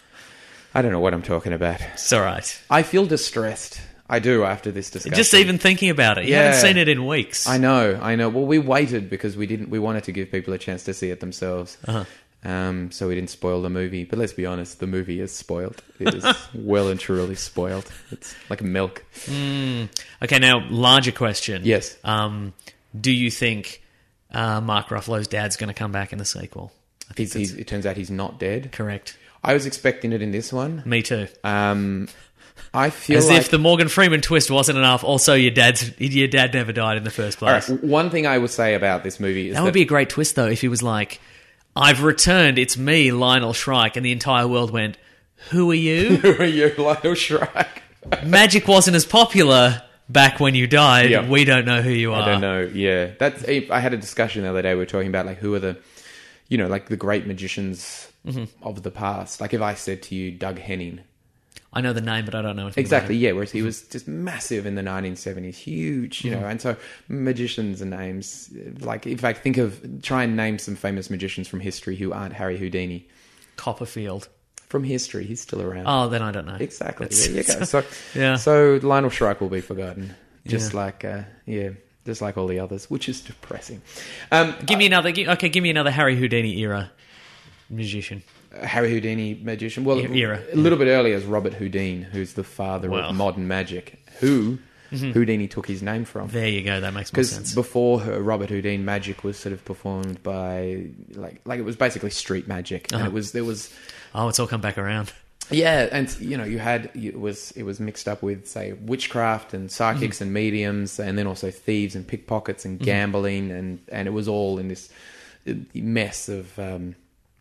Speaker 2: I don't know what I'm talking about.
Speaker 3: It's all right.
Speaker 2: I feel distressed. I do after this discussion.
Speaker 3: Just even thinking about it. You
Speaker 2: Yeah.
Speaker 3: haven't seen it in weeks.
Speaker 2: I know, I know. Well, we waited because we didn't. We wanted to give people a chance to see it themselves,
Speaker 3: Uh-huh.
Speaker 2: um, so we didn't spoil the movie. But let's be honest, the movie is spoiled. It is well and truly spoiled. It's like milk.
Speaker 3: Mm. Okay, now, larger question.
Speaker 2: Yes.
Speaker 3: Um, do you think uh, Mark Ruffalo's dad's going to come back in the sequel? I think
Speaker 2: He's, he's, it turns out he's not dead.
Speaker 3: correct.
Speaker 2: I was expecting it in this one.
Speaker 3: Me too.
Speaker 2: Um, I feel
Speaker 3: As
Speaker 2: like
Speaker 3: if the Morgan Freeman twist wasn't enough. Also, your dad's your dad never died in the first
Speaker 2: all
Speaker 3: place.
Speaker 2: right, one thing I would say about this movie is
Speaker 3: That
Speaker 2: that,
Speaker 3: would be a great twist, though, if he was like, I've returned, it's me, Lionel Shrike, and the entire world went, who are you?
Speaker 2: who are you, Lionel Shrike?
Speaker 3: Magic wasn't as popular, back when you died,
Speaker 2: Yeah.
Speaker 3: we don't know who you are.
Speaker 2: I don't know. Yeah, that's. I had a discussion the other day. We were talking about like who are the, you know, like the great magicians
Speaker 3: Mm-hmm.
Speaker 2: of the past. Like if I said to you, Doug Henning.
Speaker 3: I know the name, but I don't know anything
Speaker 2: Exactly,
Speaker 3: about
Speaker 2: yeah. Whereas he was just massive in the nineteen seventies, huge, you know. And so magicians and names, like in fact, think of try and name some famous magicians from history who aren't Harry Houdini.
Speaker 3: it. Copperfield.
Speaker 2: From history, he's still around.
Speaker 3: Oh, then I don't know.
Speaker 2: Exactly.
Speaker 3: That's-
Speaker 2: There you go. So,
Speaker 3: Yeah.
Speaker 2: so Lionel Shrike will be forgotten, just
Speaker 3: Yeah.
Speaker 2: like uh, yeah, just like all the others, which is depressing. Um,
Speaker 3: Give me another. gi- Okay, give me another Harry Houdini era magician.
Speaker 2: Harry Houdini magician. Well,
Speaker 3: E- era.
Speaker 2: a little bit earlier is Robert Houdin, who's the father
Speaker 3: Wow.
Speaker 2: of modern magic. Who Houdini took his name from?
Speaker 3: There you go. That makes more
Speaker 2: Because
Speaker 3: sense.
Speaker 2: before her, Robert Houdin, magic was sort of performed by like like it was basically street magic, and
Speaker 3: Uh-huh.
Speaker 2: it was there was
Speaker 3: Oh, it's all come back around.
Speaker 2: yeah, and you know you had it was it was mixed up with say witchcraft and psychics
Speaker 3: Mm-hmm.
Speaker 2: and mediums, and then also thieves and pickpockets and gambling, and and it was all in this mess of um,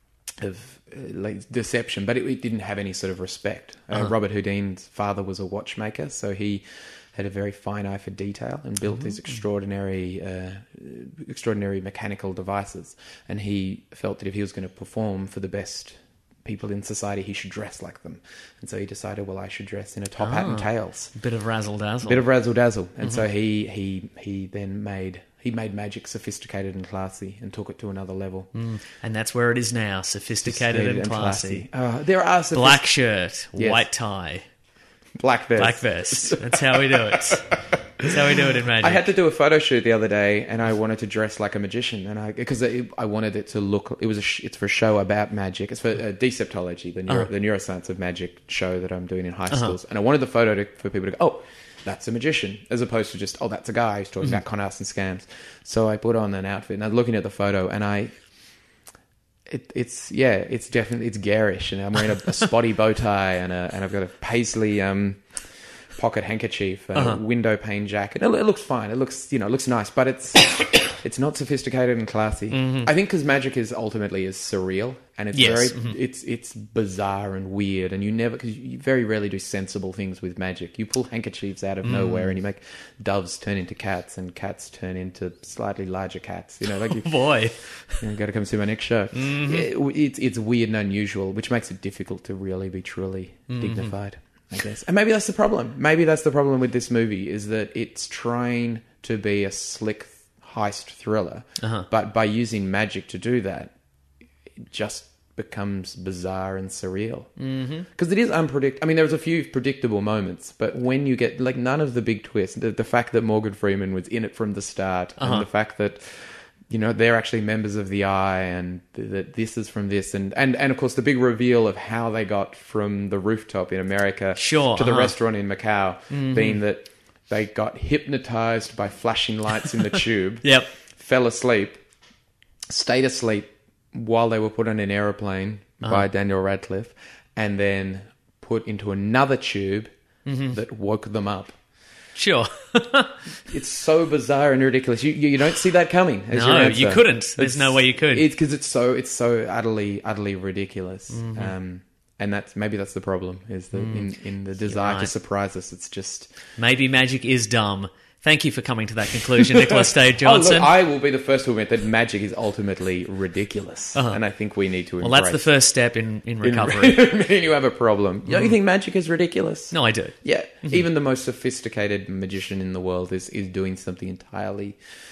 Speaker 2: of uh, like deception, but it, it didn't have any sort of respect. Uh,
Speaker 3: Uh-huh.
Speaker 2: Robert Houdin's father was a watchmaker, so he had a very fine eye for detail and built these extraordinary, uh, extraordinary mechanical devices. And he felt that if he was going to perform for the best people in society, he should dress like them. And so he decided, well, I should dress in a top hat and
Speaker 3: Ah.
Speaker 2: tails,
Speaker 3: Bit of razzle dazzle.
Speaker 2: bit of razzle dazzle. And so he he he then made. He made magic sophisticated and classy and took it to another level.
Speaker 3: Mm. And that's where it is now. Sophisticated and classy.
Speaker 2: Uh, there are sophist-
Speaker 3: Black shirt,
Speaker 2: Yes.
Speaker 3: white tie,
Speaker 2: black vest.
Speaker 3: black vest. That's how we do it. That's how we do it in magic.
Speaker 2: I had to do a photo shoot the other day, and I wanted to dress like a magician, and I because I wanted it to look. It was a sh- it's for a show about magic. It's for uh, Deceptology, the neuro,
Speaker 3: Uh-huh.
Speaker 2: the neuroscience of magic show that I'm doing in high schools, and I wanted the photo to, for people to go, oh, that's a magician, as opposed to just, oh, that's a guy who's talking about con artists and scams. So I put on an outfit, and I'm looking at the photo, and I. It, it's yeah, it's definitely it's garish, and I'm wearing a, a spotty bow tie, and a, and I've got a paisley um, pocket handkerchief, a
Speaker 3: Uh-huh.
Speaker 2: window pane jacket. It, it looks fine. It looks you know it looks nice, but it's it's not sophisticated and classy. I think because magic is ultimately is surreal, and it's
Speaker 3: Yes.
Speaker 2: very it's it's bizarre and weird, and you never because you very rarely do sensible things with magic. You pull handkerchiefs out of nowhere, and you make doves turn into cats, and cats turn into slightly larger cats. You know, like you,
Speaker 3: Boy.
Speaker 2: you got to come see my next show. It, it's it's weird and unusual, which makes it difficult to really be truly dignified, I guess. And maybe that's the problem. Maybe that's the problem with this movie is that it's trying to be a slick heist thriller,
Speaker 3: Uh-huh.
Speaker 2: but by using magic to do that, it just becomes bizarre and surreal. Because it is unpredictable. I mean, there's a few predictable moments, but when you get like none of the big twists, the, the fact that Morgan Freeman was in it from the start,
Speaker 3: Uh-huh.
Speaker 2: and the fact that you know they're actually members of the Eye, and th- that this is from this, and, and and of course the big reveal of how they got from the rooftop in America
Speaker 3: Sure,
Speaker 2: to the
Speaker 3: uh-huh.
Speaker 2: restaurant in Macau, being that they got hypnotized by flashing lights in the tube,
Speaker 3: Yep.
Speaker 2: fell asleep, stayed asleep while they were put on an aeroplane by Daniel Radcliffe, and then put into another tube that woke them up.
Speaker 3: Sure.
Speaker 2: It's so bizarre and ridiculous. You you, you don't see that coming. As your
Speaker 3: No,
Speaker 2: answer.
Speaker 3: you couldn't. There's
Speaker 2: It's-
Speaker 3: no way you could.
Speaker 2: It's because it's so it's so utterly utterly ridiculous.
Speaker 3: Mm-hmm.
Speaker 2: Um, and that's maybe that's the problem is that in, in the desire to
Speaker 3: right.
Speaker 2: surprise us, it's just
Speaker 3: Maybe magic is dumb. Thank you for coming to that conclusion, Nicholas Dave
Speaker 2: Oh,
Speaker 3: Johnson.
Speaker 2: look, I will be the first to admit that magic is ultimately ridiculous, and I think we need to.
Speaker 3: well,
Speaker 2: embrace
Speaker 3: that's the first step in, in
Speaker 2: in-
Speaker 3: recovery.
Speaker 2: when you have a problem. Don't you think magic is ridiculous?
Speaker 3: No, I do.
Speaker 2: Yeah, even the most sophisticated magician in the world is, is doing something entirely,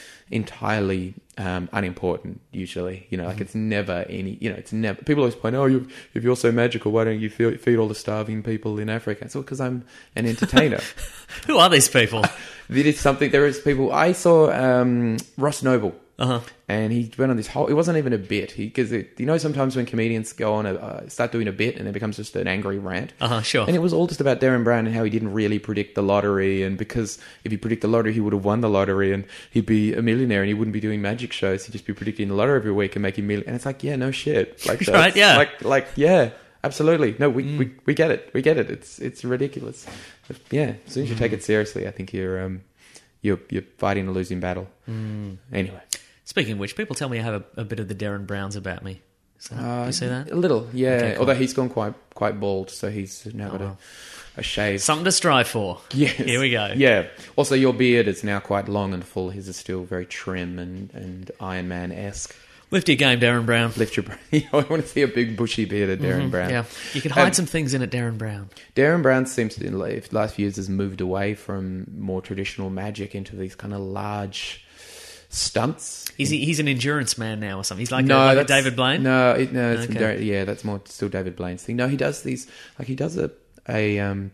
Speaker 2: entirely um, unimportant. Usually, you know, like it's never any. You know, it's never. People always point, "Oh, you if you're so magical, why don't you feed, feed all the starving people in Africa?" It's all because I'm an entertainer.
Speaker 3: Who are these people?
Speaker 2: It is something. There is people. I saw um, Ross Noble.
Speaker 3: Uh-huh.
Speaker 2: And he went on this whole. It wasn't even a bit. He because you know sometimes when comedians go on a uh, start doing a bit and it becomes just an angry rant.
Speaker 3: Uh-huh, sure.
Speaker 2: And it was all just about Darren Brown and how he didn't really predict the lottery, and because if he predicted the lottery, he would have won the lottery and he'd be a millionaire and he wouldn't be doing magic shows. He'd just be predicting the lottery every week and making million. And it's like, yeah, no shit, like that's-
Speaker 3: Right, yeah.
Speaker 2: like like yeah, absolutely. No, we, we we get it. We get it. It's it's ridiculous. But yeah, as soon as you take it seriously, I think you're um you're you're fighting a losing battle. Anyway.
Speaker 3: Speaking of which, people tell me I have a, a bit of the Darren Browns about me. Is that, do you see that?
Speaker 2: A little, yeah.
Speaker 3: Okay, cool.
Speaker 2: Although he's gone quite quite bald, so he's now got
Speaker 3: wow.
Speaker 2: a, a shave.
Speaker 3: Something to strive for.
Speaker 2: Yes.
Speaker 3: Here we go.
Speaker 2: Yeah. Also, your beard is now quite long and full. His is still very trim and, and Iron Man-esque.
Speaker 3: Lift your game, Darren Brown.
Speaker 2: Lift your... I want to see a big bushy bearded Darren
Speaker 3: Mm-hmm.
Speaker 2: Brown.
Speaker 3: Yeah. You could hide
Speaker 2: Um,
Speaker 3: some things in it, Darren Brown.
Speaker 2: Darren Brown seems to, in the last few years, has moved away from more traditional magic into these kind of large stunts.
Speaker 3: Is he, he's an endurance man now or something? He's like,
Speaker 2: no,
Speaker 3: a, like a
Speaker 2: that's-
Speaker 3: David Blaine?
Speaker 2: No, it, no, it's
Speaker 3: Okay.
Speaker 2: Dar- yeah, that's more still David Blaine's thing. No, he does these like he does a a um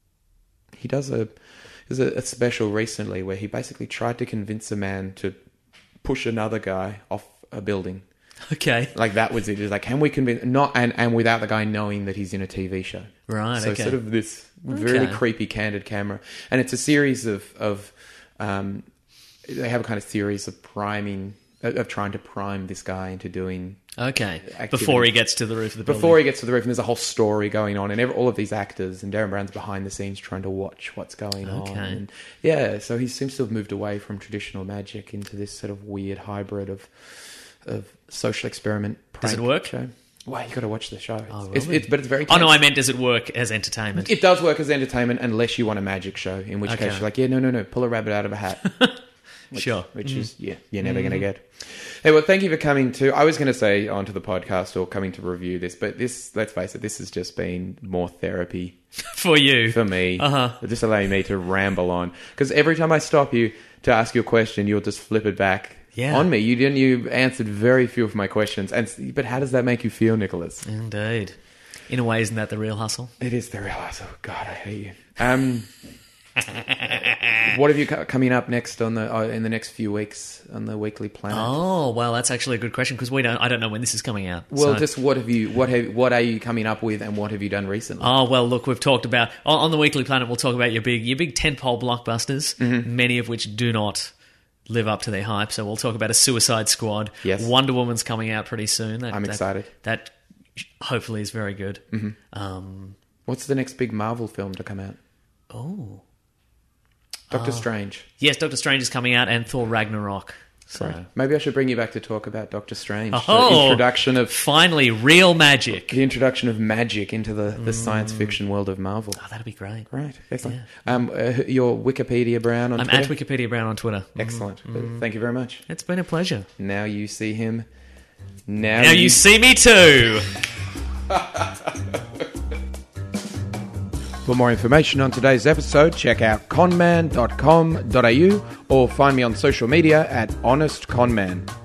Speaker 2: he does a there's a, a special recently where he basically tried to convince a man to push another guy off a building.
Speaker 3: Okay.
Speaker 2: Like that was it. It was like, can we convince not and, and without the guy knowing that he's in a T V show.
Speaker 3: Right,
Speaker 2: So
Speaker 3: okay.
Speaker 2: sort of this really
Speaker 3: Okay.
Speaker 2: creepy candid camera, and it's a series of of um they have a kind of series of priming of trying to prime this guy into doing
Speaker 3: Okay.
Speaker 2: activity.
Speaker 3: Before he gets to the roof of the building.
Speaker 2: before he gets to the roof, and there's a whole story going on, and every, all of these actors and Darren Brown's behind the scenes trying to watch what's going on.
Speaker 3: Okay.
Speaker 2: And yeah, so he seems to have moved away from traditional magic into this sort of weird hybrid of of social experiment.
Speaker 3: Does it
Speaker 2: prank
Speaker 3: work?
Speaker 2: Show. Well, you got to watch the show.
Speaker 3: Oh,
Speaker 2: it's,
Speaker 3: really?
Speaker 2: it's, but it's very.
Speaker 3: Oh, no,
Speaker 2: tense.
Speaker 3: I meant does it work as entertainment?
Speaker 2: It does work as entertainment unless you want a magic show, in which
Speaker 3: Okay.
Speaker 2: case you're like, yeah, no, no, no, pull a rabbit out of a hat. Which,
Speaker 3: Sure.
Speaker 2: Which is, yeah, you're never going to get. Hey, well, thank you for coming to, I was going to say onto the podcast or coming to review this, but this, let's face it, this has just been more therapy
Speaker 3: For you.
Speaker 2: for me.
Speaker 3: Uh-huh.
Speaker 2: Just allowing me to ramble on. Because every time I stop you to ask you a question, you'll just flip it back
Speaker 3: Yeah.
Speaker 2: on me. You didn't, you answered very few of my questions. And But how does that make you feel, Nicholas?
Speaker 3: Indeed. In a way, isn't that the real hustle?
Speaker 2: It is the real ass. Oh God, I hate you. Um, what have you co- coming up next on the uh, in the next few weeks on the Weekly Planet?
Speaker 3: Oh, well, that's actually a good question because we don't. I don't know when this is coming out.
Speaker 2: well,
Speaker 3: so-
Speaker 2: just what have you what have what are you coming up with, and what have you done recently?
Speaker 3: Oh well, look, we've talked about on, on the Weekly Planet. We'll talk about your big, your big tentpole blockbusters,
Speaker 2: Mm-hmm.
Speaker 3: many of which do not live up to their hype. So we'll talk about a Suicide Squad.
Speaker 2: Yes.
Speaker 3: Wonder Woman's coming out pretty soon. That,
Speaker 2: I'm
Speaker 3: that-
Speaker 2: excited.
Speaker 3: That hopefully is very good. Mm-hmm. Um,
Speaker 2: What's the next big Marvel film to come out?
Speaker 3: oh
Speaker 2: Doctor Strange.
Speaker 3: yes, Doctor Strange is coming out, and Thor Ragnarok. So
Speaker 2: Right. Maybe I should bring you back to talk about Doctor Strange.
Speaker 3: Oh.
Speaker 2: The introduction of
Speaker 3: finally, real magic.
Speaker 2: the introduction of magic into the, the science fiction world of Marvel.
Speaker 3: Oh, that'd be great.
Speaker 2: Right, excellent. Um, uh, your Wikipedia Brown on
Speaker 3: I'm
Speaker 2: Twitter.
Speaker 3: at Wikipedia Brown on Twitter.
Speaker 2: Excellent. Thank you very much.
Speaker 3: It's been a pleasure.
Speaker 2: Now you see him. Now,
Speaker 3: Now you see me too.
Speaker 2: For more information on today's episode, check out conman dot com dot a u or find me on social media at honest conman.